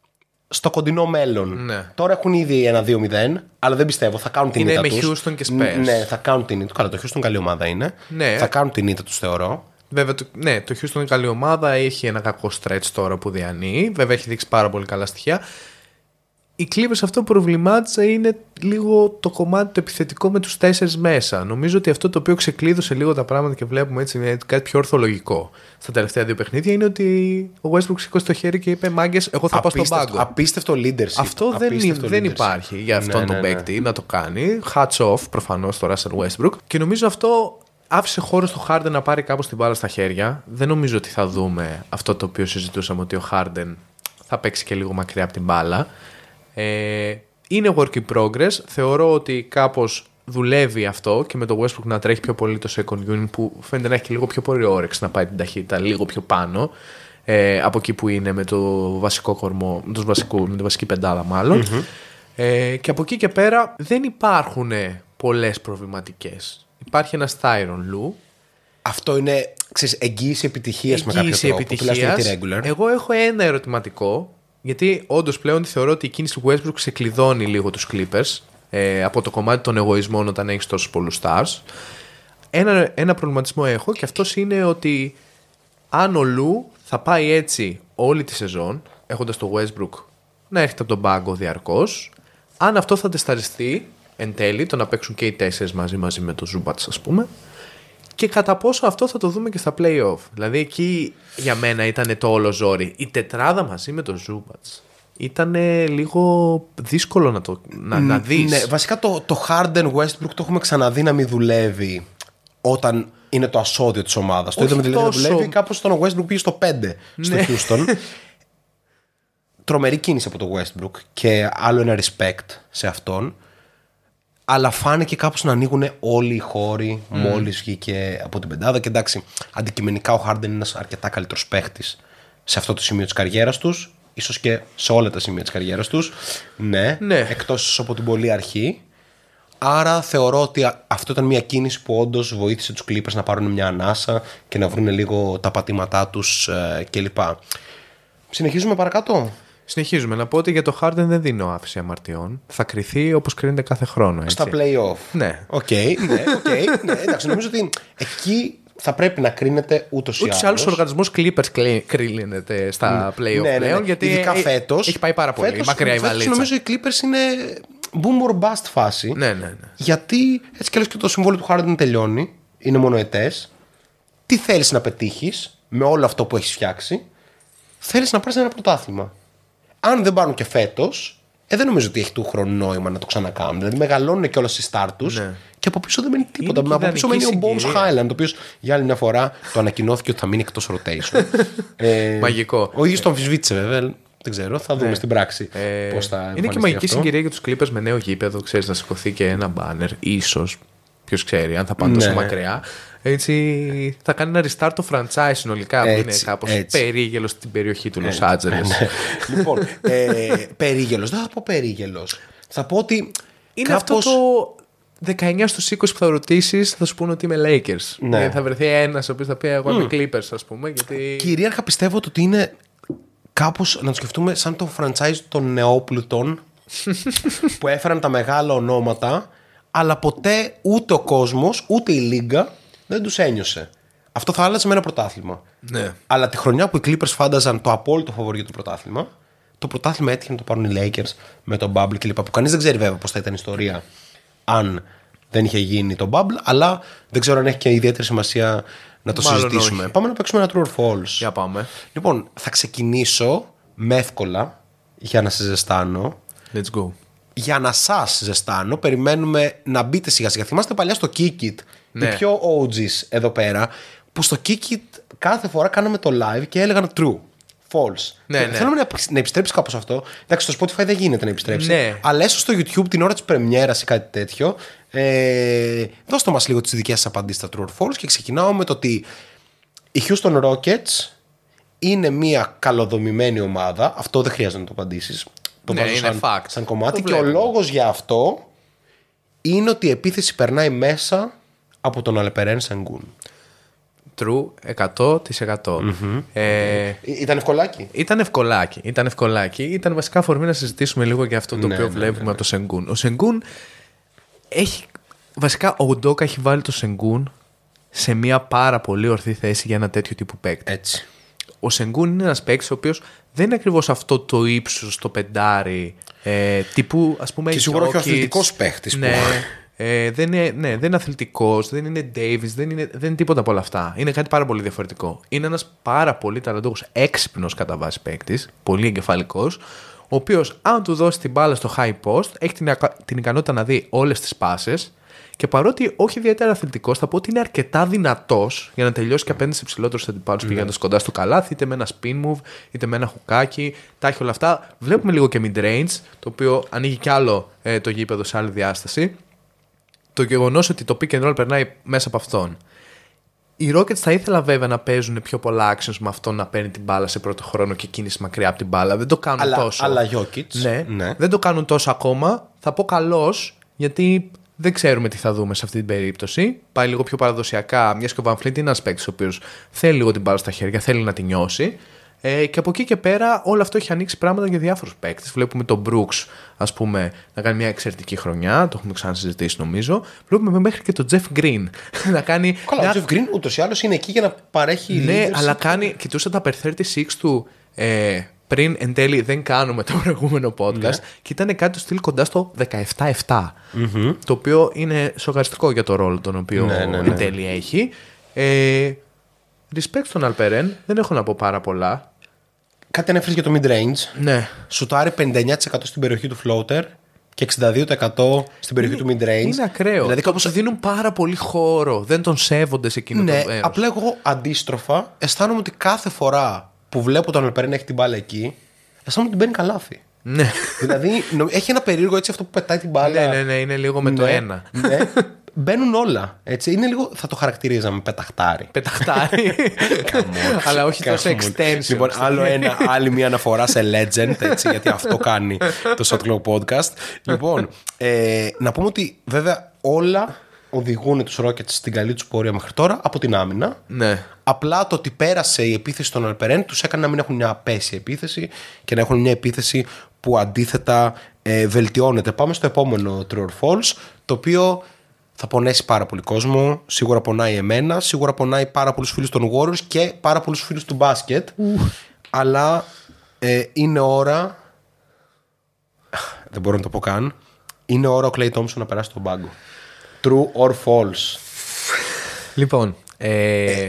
Speaker 2: στο κοντινό μέλλον.
Speaker 3: Ναι.
Speaker 2: Τώρα έχουν ήδη ένα δύο μηδέν, αλλά δεν πιστεύω. Θα κάνουν την
Speaker 3: είναι
Speaker 2: ήττα
Speaker 3: με
Speaker 2: τους.
Speaker 3: Houston και Spurs.
Speaker 2: Ναι, θα κάνουν την ήττα. Καλά, το Houston καλή ομάδα είναι.
Speaker 3: Ναι.
Speaker 2: Θα κάνουν την ήττα τους, θεωρώ.
Speaker 3: Βέβαια, το, ναι, το Houston είναι καλή ομάδα. Έχει ένα κακό stretch τώρα που διανύει. Βέβαια, έχει δείξει πάρα πολύ καλά στοιχεία. Οι Clippers αυτό που προβλημάτισε είναι λίγο το κομμάτι το επιθετικό με τους τέσσερις μέσα. Νομίζω ότι αυτό το οποίο ξεκλείδωσε λίγο τα πράγματα και βλέπουμε έτσι κάτι πιο ορθολογικό στα τελευταία δύο παιχνίδια είναι ότι ο Westbrook σήκωσε το χέρι και είπε «Μάγκες, εγώ θα
Speaker 2: Απίστευτο,
Speaker 3: πάω στον πάγκο».
Speaker 2: Απίστευτο leadership.
Speaker 3: Αυτό
Speaker 2: απίστευτο
Speaker 3: δεν, δεν
Speaker 2: leadership.
Speaker 3: υπάρχει για αυτόν
Speaker 2: ναι,
Speaker 3: τον
Speaker 2: ναι,
Speaker 3: παίκτη
Speaker 2: ναι.
Speaker 3: να το κάνει. Hats off προφανώς στο Russell Westbrook. Και νομίζω αυτό άφησε χώρο στο Harden να πάρει κάπως την μπάλα στα χέρια. Δεν νομίζω ότι θα δούμε αυτό το οποίο συζητούσαμε, ότι ο Harden θα παίξει και λίγο μακριά από την μπάλα. Ε, είναι work in progress. Θεωρώ ότι κάπως δουλεύει αυτό και με το Westbrook να τρέχει πιο πολύ το second unit που φαίνεται να έχει και λίγο πιο πολύ όρεξη να πάει την ταχύτητα λίγο πιο πάνω ε, από εκεί που είναι με το βασικό κορμό, με, τους βασικού, με τη βασική πεντάδα μάλλον. Mm-hmm. Ε, και από εκεί και πέρα δεν υπάρχουν πολλές προβληματικές. Υπάρχει ένα Tyronn Lue.
Speaker 2: Αυτό είναι, ξέρεις, εγγύηση επιτυχίας με κάποιο τρόπο.
Speaker 3: Επιτυχίας. Εγώ έχω ένα ερωτηματικό. Γιατί όντως πλέον θεωρώ ότι η κίνηση του Westbrook ξεκλειδώνει λίγο τους Clippers ε, από το κομμάτι των εγωισμών όταν έχεις τόσους πολλούς stars. Ένα, ένα προβληματισμό έχω και αυτός είναι ότι αν ο Lue θα πάει έτσι όλη τη σεζόν, έχοντας το Westbrook να έρχεται από τον πάγκο διαρκώς, αν αυτό θα τεσταριστεί εν τέλει, το να παίξουν και οι τέσσερις μαζί μαζί με το Zubats ας πούμε, και κατά πόσο αυτό θα το δούμε και στα play-off. Δηλαδή εκεί για μένα ήταν το όλο ζόρι. Η τετράδα μαζί με το Zubats ήταν λίγο δύσκολο να, το, να, να δεις.
Speaker 2: Ναι, βασικά το, το Harden Westbrook το έχουμε ξαναδεί να μην δουλεύει όταν είναι το ασώδιο της ομάδας. Το είδαμε δηλαδή να δουλεύει κάπως όταν ο Westbrook πήγε στο πέντε στο
Speaker 3: ναι.
Speaker 2: Houston. Τρομερή κίνηση από το Westbrook και άλλο ένα respect σε αυτόν. Αλλά φάνηκε κάπως να ανοίγουν όλοι οι χώροι mm. μόλις βγήκε από την πεντάδα. Και εντάξει, αντικειμενικά ο Harden είναι ένας αρκετά καλύτερος παίχτης σε αυτό το σημείο της καριέρας τους. Ίσως και σε όλα τα σημεία της καριέρας τους. Ναι,
Speaker 3: ναι.
Speaker 2: εκτός από την πολύ αρχή. Άρα θεωρώ ότι αυτό ήταν μια κίνηση που όντως βοήθησε τους Clippers να πάρουν μια ανάσα και να βρουν λίγο τα πατήματά τους ε, κλπ. Συνεχίζουμε παρακάτω.
Speaker 3: Συνεχίζουμε. Να πω ότι για το Harden δεν δίνω άφηση αμαρτιών. Θα κριθεί όπως κρίνεται κάθε χρόνο. Έτσι.
Speaker 2: Στα play-off.
Speaker 3: Ναι.
Speaker 2: Οκ, okay, ναι, okay, ναι. Εντάξει, νομίζω ότι εκεί θα πρέπει να κρίνεται ούτως ή άλλως.
Speaker 3: Ούτως ή άλλως ο οργανισμός Clippers κρίνεται στα play-off
Speaker 2: ναι, ναι, ναι.
Speaker 3: πλέον. Γιατί
Speaker 2: ειδικά φέτος.
Speaker 3: Έχει πάει πάρα πολύ.
Speaker 2: Φέτος,
Speaker 3: μακριά η
Speaker 2: φέτος
Speaker 3: βαλίτσα.
Speaker 2: Νομίζω οι Clippers είναι boom or bust φάση.
Speaker 3: Ναι, ναι, ναι.
Speaker 2: Γιατί έτσι κι αλλιώς και το συμβόλαιο του Harden τελειώνει. Είναι μονοετές. Τι θέλεις να πετύχεις με όλο αυτό που έχεις φτιάξει? Θέλεις να πάρεις ένα πρωτάθλημα. Αν δεν πάρουν και φέτος, ε, δεν νομίζω ότι έχει του χρόνου νόημα να το ξανακάνουν. Δηλαδή μεγαλώνουν και όλα στις start τους
Speaker 3: ναι.
Speaker 2: και από πίσω δεν μένει τίποτα.
Speaker 3: Είναι
Speaker 2: από πίσω μένει ο Bones Highland, ο οποίος για άλλη μια φορά το ανακοινώθηκε ότι θα μείνει εκτός rotation. ε,
Speaker 3: Μαγικό.
Speaker 2: Ο ίδιος το αμφισβήτησε βέβαια. Δεν ξέρω, θα δούμε
Speaker 3: ναι.
Speaker 2: στην πράξη
Speaker 3: ε,
Speaker 2: πώς θα
Speaker 3: είναι και μαγική αυτό. Συγκυρία για τους Clippers με νέο γήπεδο. Ξέρεις, να σηκωθεί και ένα banner, ίσως. Ποιος ξέρει, αν θα πάνε τόσο
Speaker 2: ναι.
Speaker 3: μακριά. Έτσι θα κάνει ένα restart το franchise συνολικά που είναι κάπως περίγελος στην περιοχή του Los Angeles.
Speaker 2: Ναι. Λοιπόν, ε, περίγελος. Δεν θα πω περίγελος. Θα πω ότι
Speaker 3: είναι
Speaker 2: κάπως...
Speaker 3: αυτό το δεκαεννιά στους είκοσι που θα ρωτήσεις, θα σου πούνε ότι είμαι Lakers.
Speaker 2: Ναι.
Speaker 3: Γιατί θα βρεθεί ένας ο οποίος θα πει εγώ είμαι mm. Clippers, ας πούμε. Γιατί...
Speaker 2: Κυρίαρχα πιστεύω ότι είναι κάπως να το σκεφτούμε σαν το franchise των νεόπλουτων που έφεραν τα μεγάλα ονόματα, αλλά ποτέ ούτε ο κόσμος ούτε η Λίγκα δεν τους ένιωσε. Αυτό θα άλλαζε με ένα πρωτάθλημα.
Speaker 3: Ναι.
Speaker 2: Αλλά τη χρονιά που οι Clippers φάνταζαν το απόλυτο φαβορί για το πρωτάθλημα, το πρωτάθλημα έτυχε να το πάρουν οι Lakers με τον Bubble κλπ. Που κανείς δεν ξέρει βέβαια πώς θα ήταν η ιστορία αν δεν είχε γίνει το Bubble, αλλά δεν ξέρω αν έχει και ιδιαίτερη σημασία να το
Speaker 3: Μάλλον
Speaker 2: συζητήσουμε.
Speaker 3: όχι.
Speaker 2: Πάμε να παίξουμε ένα true or false.
Speaker 3: Για πάμε.
Speaker 2: Λοιπόν, θα ξεκινήσω με εύκολα για να σε ζεστάνω.
Speaker 3: Let's go.
Speaker 2: Για να σας ζεστάνω, περιμένουμε να μπείτε σιγά σιγά. Θυμάστε παλιά στο Kikit,
Speaker 3: ναι.
Speaker 2: οι πιο ο τζις εδώ πέρα, που στο Kikit κάθε φορά κάναμε το live και έλεγαν true, false.
Speaker 3: Ναι, ναι.
Speaker 2: Θέλουμε να, να επιστρέψει κάπως αυτό. Εντάξει, στο Spotify δεν γίνεται να επιστρέψει.
Speaker 3: Ναι.
Speaker 2: Αλλά έστω στο YouTube την ώρα της πρεμιέρας ή κάτι τέτοιο, ε, δώστε μας λίγο τις δικές σας απαντήσεις στα true or false και ξεκινάω με το ότι οι Houston Rockets είναι μια καλοδομημένη ομάδα. Αυτό δεν χρειάζεται να το απαντήσεις. Το
Speaker 3: ναι,
Speaker 2: βάζω
Speaker 3: είναι
Speaker 2: σαν,
Speaker 3: fact.
Speaker 2: σαν κομμάτι.
Speaker 3: Το
Speaker 2: και ο λόγος για αυτό είναι ότι η επίθεση περνάει μέσα από τον Αλπερέν Σενγκούν.
Speaker 3: True, εκατό τοις εκατό.
Speaker 2: Mm-hmm.
Speaker 3: Ε,
Speaker 2: ήταν ευκολάκι.
Speaker 3: Ήταν ευκολάκι. Ήταν ευκολάκι. Ήταν βασικά αφορμή να συζητήσουμε λίγο για αυτό το
Speaker 2: ναι,
Speaker 3: οποίο
Speaker 2: ναι,
Speaker 3: βλέπουμε
Speaker 2: ναι, ναι.
Speaker 3: από το Σενγκούν. Ο Σενγκούν έχει. Βασικά, ο Ουντόκα έχει βάλει το Σενγκούν σε μια πάρα πολύ ορθή θέση για ένα τέτοιο τύπου παίκτη.
Speaker 2: Έτσι.
Speaker 3: Ο Σενγκούν είναι ένας παίκτης ο οποίος δεν είναι ακριβώς αυτό το ύψος, το πεντάρι, ε, τύπου ας πούμε.
Speaker 2: Και σίγουρα όχι ο
Speaker 3: Jokic.
Speaker 2: αθλητικός παίκτης.
Speaker 3: Ναι,
Speaker 2: που...
Speaker 3: ε, δεν είναι, ναι, δεν είναι αθλητικός, δεν είναι Davis, δεν είναι, δεν είναι τίποτα από όλα αυτά. Είναι κάτι πάρα πολύ διαφορετικό. Είναι ένας πάρα πολύ ταλαντούχος, έξυπνος κατά βάση παίκτης, πολύ εγκεφαλικός, ο οποίος αν του δώσει την μπάλα στο high post έχει την, την ικανότητα να δει όλες τις πάσες. Και παρότι όχι ιδιαίτερα αθλητικός, θα πω ότι είναι αρκετά δυνατός για να τελειώσει και απέναντι σε ψηλότερους αντιπάλους mm. πηγαίνοντας κοντά στο καλάθι, είτε με ένα spin move, είτε με ένα χουκάκι. Τα έχει όλα αυτά. Βλέπουμε λίγο και mid-range, το οποίο ανοίγει κι άλλο ε, το γήπεδο σε άλλη διάσταση. Το γεγονός ότι το pick and roll περνάει μέσα από αυτόν. Οι Rockets θα ήθελα βέβαια να παίζουν πιο πολλά actions με αυτόν να παίρνει την μπάλα σε πρώτο χρόνο και κίνηση μακριά από την μπάλα. Δεν το κάνουν
Speaker 2: αλλά,
Speaker 3: τόσο.
Speaker 2: Αλλά Jokic.
Speaker 3: Ναι,
Speaker 2: ναι.
Speaker 3: Δεν το κάνουν τόσο ακόμα. Θα πω καλός, γιατί. Δεν ξέρουμε τι θα δούμε σε αυτή την περίπτωση. Πάει λίγο πιο παραδοσιακά, μια και ο Van Fleet είναι ένας παίκτης ο οποίος θέλει λίγο την μπάλα στα χέρια, θέλει να την νιώσει. Ε, και από εκεί και πέρα όλο αυτό έχει ανοίξει πράγματα για διάφορους παίκτες. Βλέπουμε τον Brooks, ας πούμε, να κάνει μια εξαιρετική χρονιά. Το έχουμε ξανασυζητήσει νομίζω. Βλέπουμε μέχρι και τον Jeff Green να κάνει.
Speaker 2: Καλά,
Speaker 3: μια...
Speaker 2: ο Jeff Green ούτως ή άλλως είναι εκεί για να παρέχει.
Speaker 3: Ναι, αλλά κάνει. Κοιτούσα τα per τριάντα έξι του. Ε, πριν εν τέλει δεν κάνουμε το προηγούμενο podcast, ναι. Και ήταν κάτι το στυλ κοντά στο δεκαεπτά επτά. Mm-hmm. Το οποίο είναι σοκαριστικό για το ρόλο τον οποίο ναι, ναι, ναι. εν τέλει έχει. Ε, respect στον Αλπερέν, δεν έχω να πω πάρα πολλά.
Speaker 2: Κάτι ανέφερες για το mid-range.
Speaker 3: Ναι.
Speaker 2: Σουτάρει πενήντα εννέα τοις εκατό στην περιοχή του floater και εξήντα δύο τοις εκατό στην περιοχή
Speaker 3: είναι,
Speaker 2: του mid-range.
Speaker 3: Είναι ακραίο. Δηλαδή, κάπως του δίνουν πάρα πολύ χώρο. Δεν τον σέβονται σε εκείνο
Speaker 2: ναι,
Speaker 3: το μέρος.
Speaker 2: Απλά εγώ αντίστροφα αισθάνομαι ότι κάθε φορά που βλέπω τον Αλπερέν έχει την μπάλα εκεί, αισθάνομαι ότι μπαίνει καλάθι.
Speaker 3: Ναι.
Speaker 2: Δηλαδή έχει ένα περίεργο έτσι αυτό που πετάει την μπάλα.
Speaker 3: Ναι, ναι, ναι, είναι λίγο με
Speaker 2: ναι,
Speaker 3: το ένα.
Speaker 2: Ναι. Μπαίνουν όλα. Έτσι. Είναι λίγο, θα το χαρακτηρίζαμε πεταχτάρι.
Speaker 3: Πεταχτάρι. Αλλά όχι τόσο extension.
Speaker 2: Λοιπόν, άλλο ένα, άλλη μια αναφορά σε legend, έτσι, γιατί αυτό κάνει το Shot Clock Podcast. Λοιπόν, ε, να πούμε ότι βέβαια όλα οδηγούν τους Rockets στην καλή τους πορεία μέχρι τώρα από την άμυνα.
Speaker 3: Ναι.
Speaker 2: Απλά το ότι πέρασε η επίθεση των Αλπερέν τους έκανε να μην έχουν μια απέσια επίθεση και να έχουν μια επίθεση που αντίθετα ε, βελτιώνεται. Πάμε στο επόμενο True or False, το οποίο θα πονέσει πάρα πολύ κόσμο. Σίγουρα πονάει εμένα, σίγουρα πονάει πάρα πολλούς φίλους των Warriors και πάρα πολλούς φίλους του μπάσκετ. Uh. Αλλά ε, είναι ώρα. Δεν μπορώ να το πω καν. Είναι ώρα ο Klay Thompson να περάσει τον πάγκο. True or false?
Speaker 3: Λοιπόν, ε, ε.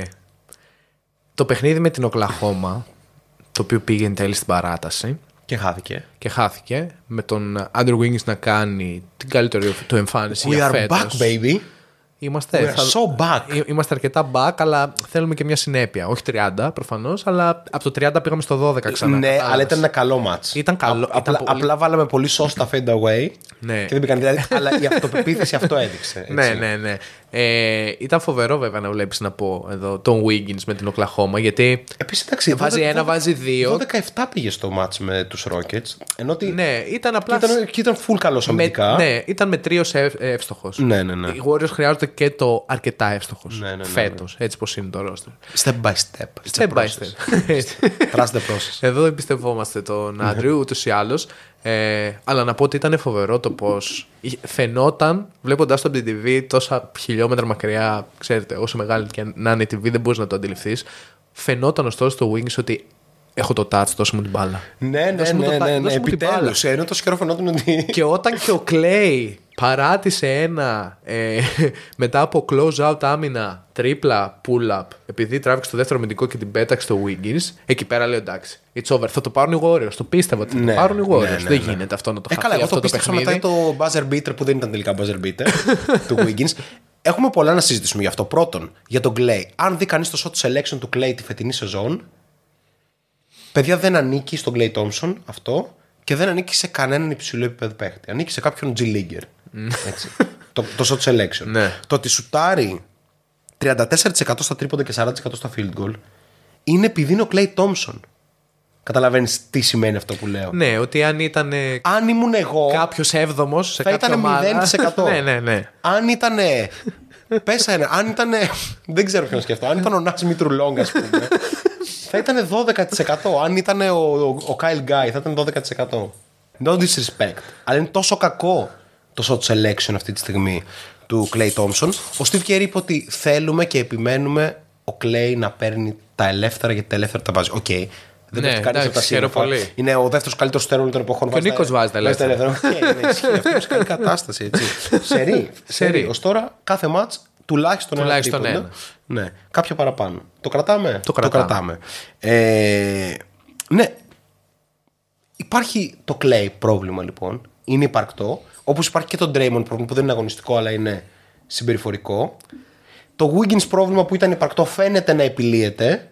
Speaker 3: το παιχνίδι με την Οκλαχώμα, το οποίο πήγε εν τέλει στην παράταση.
Speaker 2: Και χάθηκε.
Speaker 3: Και χάθηκε. Με τον Andrew Wiggins να κάνει την καλύτερη του εμφάνιση.
Speaker 2: We
Speaker 3: για
Speaker 2: are
Speaker 3: φέτος.
Speaker 2: back, baby.
Speaker 3: Είμαστε,
Speaker 2: We are so back.
Speaker 3: Είμαστε αρκετά back, αλλά θέλουμε και μια συνέπεια. Όχι τριάντα προφανώς, αλλά από το τριάντα πήγαμε στο δώδεκα ξανά.
Speaker 2: Ναι, αλλά ήταν ένα καλό match.
Speaker 3: Ήταν καλό.
Speaker 2: Α,
Speaker 3: ήταν
Speaker 2: απλά,
Speaker 3: πολύ...
Speaker 2: απλά βάλαμε πολύ σώστα fade away.
Speaker 3: Ναι.
Speaker 2: Και δεν πήγαν δηλαδή. Αλλά η αυτοπεποίθηση αυτό έδειξε. Έτσι.
Speaker 3: Ναι, ναι, ναι. Ε, ήταν φοβερό βέβαια να βλέπεις να πω εδώ τον Wiggins με την Οκλαχώμα, γιατί
Speaker 2: επίσης, εντάξει,
Speaker 3: βάζει ένα, βάζει δύο.
Speaker 2: δώδεκα επτά πήγε στο match με τους Rockets. Ενώ ότι
Speaker 3: ναι, ήταν απλά.
Speaker 2: Και ήταν, και ήταν full καλός αμυντικά.
Speaker 3: Ναι, ήταν με τρίο εύστοχος.
Speaker 2: Ναι, ναι, ναι.
Speaker 3: Οι Warriors χρειάζονται και το αρκετά εύστοχος.
Speaker 2: Ναι, ναι, ναι, ναι.
Speaker 3: Φέτος, έτσι πως είναι το roster.
Speaker 2: Step by step.
Speaker 3: Step by step.
Speaker 2: Trust the process.
Speaker 3: Εδώ εμπιστευόμαστε τον Άντριου ούτως ή άλλως. Ε, αλλά να πω ότι ήταν φοβερό το πως φαινόταν, βλέποντας το από την τι βι τόσα χιλιόμετρα μακριά, ξέρετε, όσο μεγάλη και να είναι η τι βι, δεν μπορείς να το αντιληφθείς. Φαινόταν ωστόσο στο Wings ότι έχω το touch, δώσε μου την μπάλα.
Speaker 2: Ναι, ναι, ναι, ναι, ναι, ναι. Επιτέλους. Ενώ τόσο καιρό φαινόταν ότι.
Speaker 3: Και όταν και ο Clay παράτησε ένα ε, μετά από close out άμυνα, τρίπλα pull-up, επειδή τράβηξε το δεύτερο αμυντικό και την πέταξε στο Wiggins, εκεί πέρα λέω εντάξει, it's over. Θα το πάρουν οι Warriors. Το πίστευα ότι θα
Speaker 2: ναι,
Speaker 3: το πάρουν οι Warriors.
Speaker 2: Ναι, ναι,
Speaker 3: δεν
Speaker 2: ναι.
Speaker 3: γίνεται αυτό να το
Speaker 2: ε,
Speaker 3: χαθεί.
Speaker 2: Καλά, εγώ
Speaker 3: αυτό
Speaker 2: το
Speaker 3: το
Speaker 2: πίστευα
Speaker 3: παιχνίδι.
Speaker 2: μετά το buzzer beater που δεν ήταν τελικά buzzer beater του Wiggins. Έχουμε πολλά να συζητήσουμε γι' αυτό. Πρώτον, για τον Clay. Αν δει κανείς το shot selection του Clay τη φετινή σεζόν, παιδιά, δεν ανήκει στον Klay Thompson αυτό και δεν ανήκει σε κανέναν υψηλό επίπεδο παίχτη. Ανήκει σε κάποιον G-Leaguer. Έτσι. το, το shot selection.
Speaker 3: Ναι.
Speaker 2: Το ότι σουτάρει τριάντα τέσσερα τοις εκατό στα τρίποντα και σαράντα τοις εκατό στα field goal είναι επειδή είναι ο Klay Thompson. Καταλαβαίνεις τι σημαίνει αυτό που λέω?
Speaker 3: Ναι, ότι αν ήταν.
Speaker 2: Αν ήμουν εγώ.
Speaker 3: Κάποιος έβδομος σε
Speaker 2: θα
Speaker 3: κάποια
Speaker 2: ήταν
Speaker 3: ομάδα,
Speaker 2: μηδέν τοις εκατό.
Speaker 3: ναι, ναι, ναι.
Speaker 2: Αν ήταν Πέσα ένα. Αν ήταν. Δεν ξέρω ποιον σκεφτώ. Αν ήταν ο Νάτς Μητρουλόγκ, ας πούμε, θα ήταν δώδεκα τοις εκατό. Αν ήταν ο, ο, ο Kyle Guy, θα ήταν δώδεκα τοις εκατό. No disrespect. Αλλά είναι τόσο κακό το shot selection αυτή τη στιγμή του Klay Thompson. Ο Steve Kerr είπε ότι θέλουμε και επιμένουμε ο Klay να παίρνει τα ελεύθερα, γιατί τα ελεύθερα τα βάζει. Οκ. Okay. Δεν
Speaker 3: ναι,
Speaker 2: έχει κανεί από τα σύννεφα. Είναι ο δεύτερος καλύτερος στέρων των εποχών.
Speaker 3: Και ο Νίκος βάζει τα ελεύθερα.
Speaker 2: Ναι, ισχύει. Αυτό είναι σε καλή κατάσταση. Σερί. Σερί. Ως τώρα κάθε μάτς τουλάχιστον,
Speaker 3: τουλάχιστον
Speaker 2: ένα.
Speaker 3: ένα.
Speaker 2: Ναι, κάποια παραπάνω. Το κρατάμε.
Speaker 3: Το κρατάμε.
Speaker 2: Το κρατάμε. Ε, ναι. Υπάρχει το Klay πρόβλημα λοιπόν. Είναι υπαρκτό. Όπως υπάρχει και το Draymond πρόβλημα που δεν είναι αγωνιστικό αλλά είναι συμπεριφορικό. Το Wiggins πρόβλημα που ήταν υπαρκτό φαίνεται να επιλύεται.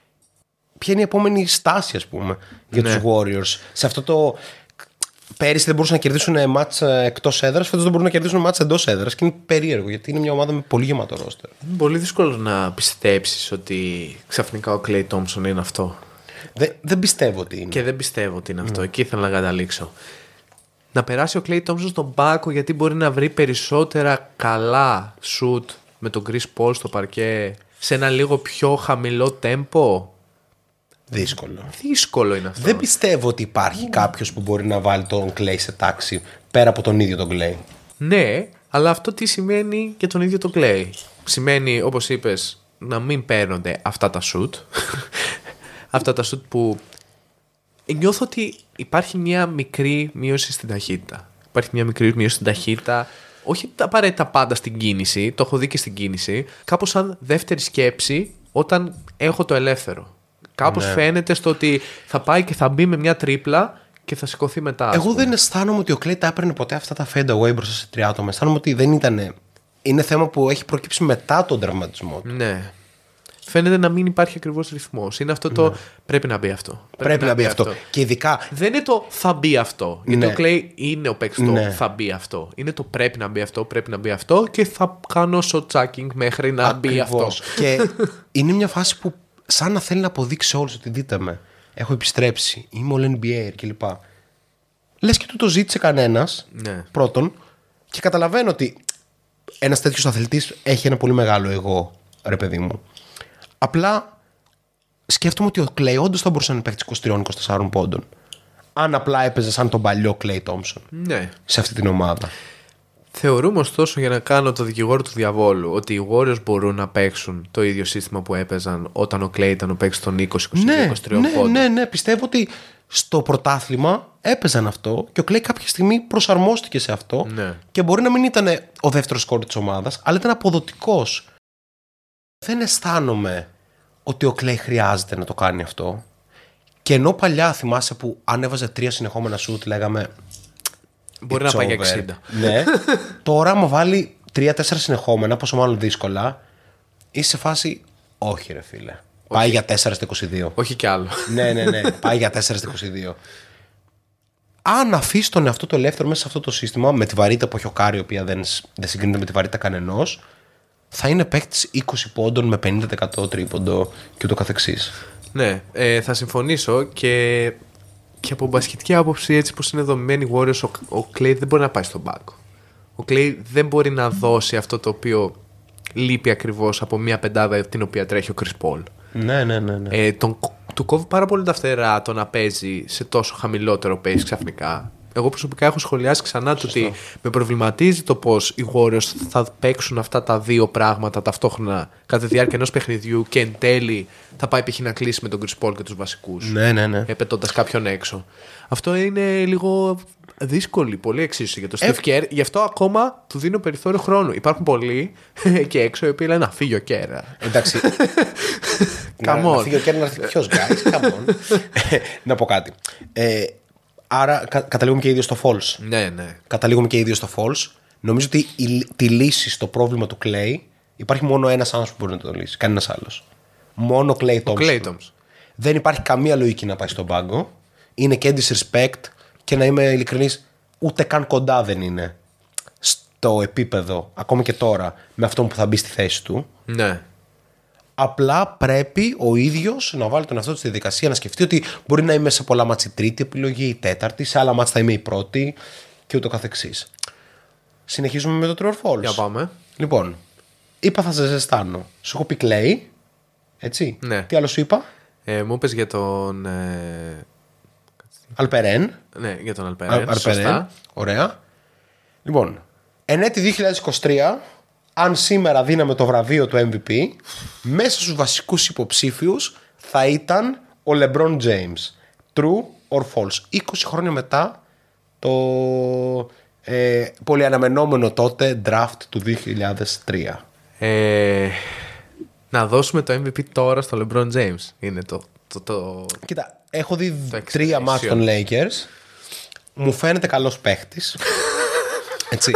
Speaker 2: Ποια είναι η επόμενη στάση, ας πούμε, για ναι. τους Warriors σε αυτό το. Πέρυσι δεν μπορούσαν να κερδίσουν μάτς εκτός έδρας, φέτος δεν μπορούν να κερδίσουν μάτς εντός έδρας και είναι περίεργο γιατί είναι μια ομάδα με πολύ γεμάτο ρόστερ.
Speaker 3: Είναι πολύ δύσκολο να πιστέψεις ότι ξαφνικά ο Klay Thompson είναι αυτό.
Speaker 2: Δε, δεν πιστεύω ότι είναι.
Speaker 3: Και δεν πιστεύω ότι είναι αυτό. Mm. Εκεί ήθελα να καταλήξω. Να περάσει ο Klay Thompson στον πάκο γιατί μπορεί να βρει περισσότερα καλά shoot με τον Chris Paul στο παρκέ σε ένα λίγο πιο χαμηλό tempo.
Speaker 2: Δύσκολο.
Speaker 3: Δύσκολο είναι αυτό.
Speaker 2: Δεν πιστεύω ότι υπάρχει mm. κάποιος που μπορεί να βάλει τον Klay σε τάξη πέρα από τον ίδιο τον Klay.
Speaker 3: Ναι, αλλά αυτό τι σημαίνει για τον ίδιο τον Klay. Σημαίνει, όπως είπες, να μην παίρνονται αυτά τα shoot. Αυτά τα shoot που νιώθω ότι υπάρχει μια μικρή μείωση στην ταχύτητα. Υπάρχει μια μικρή μείωση στην ταχύτητα. Όχι απαραίτητα πάντα στην κίνηση, το έχω δει και στην κίνηση. Κάπως σαν δεύτερη σκέψη όταν έχω το ελεύθερο. Κάπως ναι. φαίνεται στο ότι θα πάει και θα μπει με μια τρίπλα και θα σηκωθεί μετά.
Speaker 2: Εγώ δεν αισθάνομαι ότι ο Klay τα έπαιρνε ποτέ αυτά τα fade away μπροστά σε τρία άτομα. Αισθάνομαι ότι δεν ήταν. Είναι θέμα που έχει προκύψει μετά τον τραυματισμό του.
Speaker 3: Ναι. Φαίνεται να μην υπάρχει ακριβώς ρυθμός. Είναι αυτό το. Ναι. Πρέπει να μπει αυτό.
Speaker 2: Πρέπει, πρέπει να, να μπει αυτό. αυτό. Και ειδικά.
Speaker 3: Δεν είναι το θα μπει αυτό. Ναι. Γιατί ο Klay είναι ο παίκτης ναι. το θα μπει αυτό. Είναι το πρέπει να μπει αυτό, πρέπει να μπει αυτό και θα κάνω shot checking μέχρι να ακριβώς. μπει αυτό.
Speaker 2: Και είναι μια φάση που σαν να θέλει να αποδείξει όλους ότι δείτε με. Έχω επιστρέψει. Είμαι all N B A κλπ. Λες και του το ζήτησε κανένας.
Speaker 3: Ναι.
Speaker 2: Πρώτον. Και καταλαβαίνω ότι ένας τέτοιος αθλητής έχει ένα πολύ μεγάλο εγώ, ρε παιδί μου. Απλά σκέφτομαι ότι ο Klay όντως θα μπορούσε να παίξει είκοσι τρία είκοσι τέσσερα πόντων. Αν απλά έπαιζε σαν τον παλιό Klay Thompson.
Speaker 3: Ναι.
Speaker 2: Σε αυτή την ομάδα.
Speaker 3: Θεωρούμε ωστόσο, για να κάνω το δικηγόρο του διαβόλου, ότι οι Warriors μπορούν να παίξουν το ίδιο σύστημα που έπαιζαν όταν ο Klay ήταν ο παίκτης των είκοσι είκοσι δύο είκοσι τρία
Speaker 2: ναι,
Speaker 3: πόντων.
Speaker 2: Ναι, ναι, πιστεύω ότι στο πρωτάθλημα έπαιζαν αυτό και ο Klay κάποια στιγμή προσαρμόστηκε σε αυτό
Speaker 3: ναι.
Speaker 2: και μπορεί να μην ήταν ο δεύτερος σκόρ της ομάδας, αλλά ήταν αποδοτικός. Δεν αισθάνομαι ότι ο Klay χρειάζεται να το κάνει αυτό. Και ενώ παλιά θυμάσαι που αν έβαζε τρία συνεχόμενα σουτ λέγαμε
Speaker 3: μπορεί να πάει για εξήντα.
Speaker 2: Ναι. Τώρα μου βάλει τρία τέσσερα συνεχόμενα, πόσο μάλλον δύσκολα, είσαι σε φάση όχι ρε φίλε. Όχι. Πάει για τέσσερα στα είκοσι δύο.
Speaker 3: Όχι κι άλλο.
Speaker 2: Ναι, ναι, ναι. Πάει για τέσσερα στα είκοσι δύο. Αν αφήσει τον εαυτό του ελεύθερο μέσα σε αυτό το σύστημα, με τη βαρύτητα που έχει ο Κάρι, η οποία δεν, δεν συγκρίνεται με τη βαρύτητα κανενός, θα είναι παίκτης είκοσι πόντων με πενήντα τοις εκατό τρίποντο και ούτω καθεξής.
Speaker 3: Ναι, ε, θα συμφωνήσω και, και από μπασκετική άποψη, έτσι πως είναι δομημένοι οι Warriors, ο, ο Klay δεν μπορεί να πάει στον πάγκο. Ο Klay δεν μπορεί να δώσει αυτό το οποίο λείπει ακριβώς από μια πεντάδα την οποία τρέχει ο Chris Paul.
Speaker 2: Ναι, ναι, ναι. ναι.
Speaker 3: Ε, τον, του κόβει πάρα πολύ τα φτερά το να παίζει σε τόσο χαμηλότερο pace ξαφνικά. Εγώ προσωπικά έχω σχολιάσει ξανά το ότι με προβληματίζει το πώς οι Warriors θα παίξουν αυτά τα δύο πράγματα ταυτόχρονα κατά τη διάρκεια ενός παιχνιδιού και εν τέλει θα πάει π.χ. να κλείσει με τον Chris Paul και τους βασικούς.
Speaker 2: Ναι, ναι, ναι.
Speaker 3: Πετώντας κάποιον έξω. Αυτό είναι λίγο δύσκολη, πολύ εξίσου για τον Steve Kerr. Γι' αυτό ακόμα του δίνω περιθώριο χρόνου. Υπάρχουν πολλοί και έξω οι οποίοι λένε να φύγει ο Kerr.
Speaker 2: Εντάξει. να, να φύγει ο Kerr, να έρθει ποιος guys. Come on. Να πω κάτι. Ε, Άρα κα, καταλήγουμε και ίδιο στο false.
Speaker 3: Ναι, ναι.
Speaker 2: Καταλήγουμε και ίδιο στο false. Νομίζω ότι η, τη λύση στο πρόβλημα του Klay υπάρχει μόνο ένας άνθρωπος που μπορεί να το λύσει. Κανένας άλλος. Μόνο Klay Thompson.
Speaker 3: Klay Thompson.
Speaker 2: Δεν υπάρχει καμία λογική να πάει στον πάγκο. Είναι και disrespect και να είμαι ειλικρινής, ούτε καν κοντά δεν είναι στο επίπεδο, ακόμα και τώρα, με αυτόν που θα μπει στη θέση του.
Speaker 3: Ναι.
Speaker 2: Απλά πρέπει ο ίδιος να βάλει τον εαυτό του στη διαδικασία, να σκεφτεί ότι μπορεί να είμαι σε πολλά μάτς η τρίτη επιλογή, η τέταρτη, σε άλλα μάτς θα είμαι η πρώτη και ούτω καθεξής. Συνεχίζουμε με το true or false.
Speaker 3: Για πάμε.
Speaker 2: Λοιπόν, είπα θα σε ζεστάνω. Σου έχω πει Clay. Έτσι.
Speaker 3: Ναι.
Speaker 2: Τι άλλο σου είπα?
Speaker 3: Ε, μου είπες για τον. Ε...
Speaker 2: Αλπερέν.
Speaker 3: Ναι, για τον Αλπερέν.
Speaker 2: Αλπερέν. Ωραία. Λοιπόν, εν έτη δύο χιλιάδες είκοσι τρία, αν σήμερα δίναμε το βραβείο του εμ βι πι, μέσα στους βασικούς υποψήφιους θα ήταν ο LeBron James. True or false? είκοσι χρόνια μετά το ε, πολύ αναμενόμενο τότε draft του δύο χιλιάδες τρία.
Speaker 3: Ε, να δώσουμε το εμ βι πι τώρα στο LeBron James. Είναι το. το, το...
Speaker 2: Κοίτα, έχω δει
Speaker 3: το
Speaker 2: τρία μάτς των Lakers. Μου φαίνεται καλός παίχτης. Έτσι.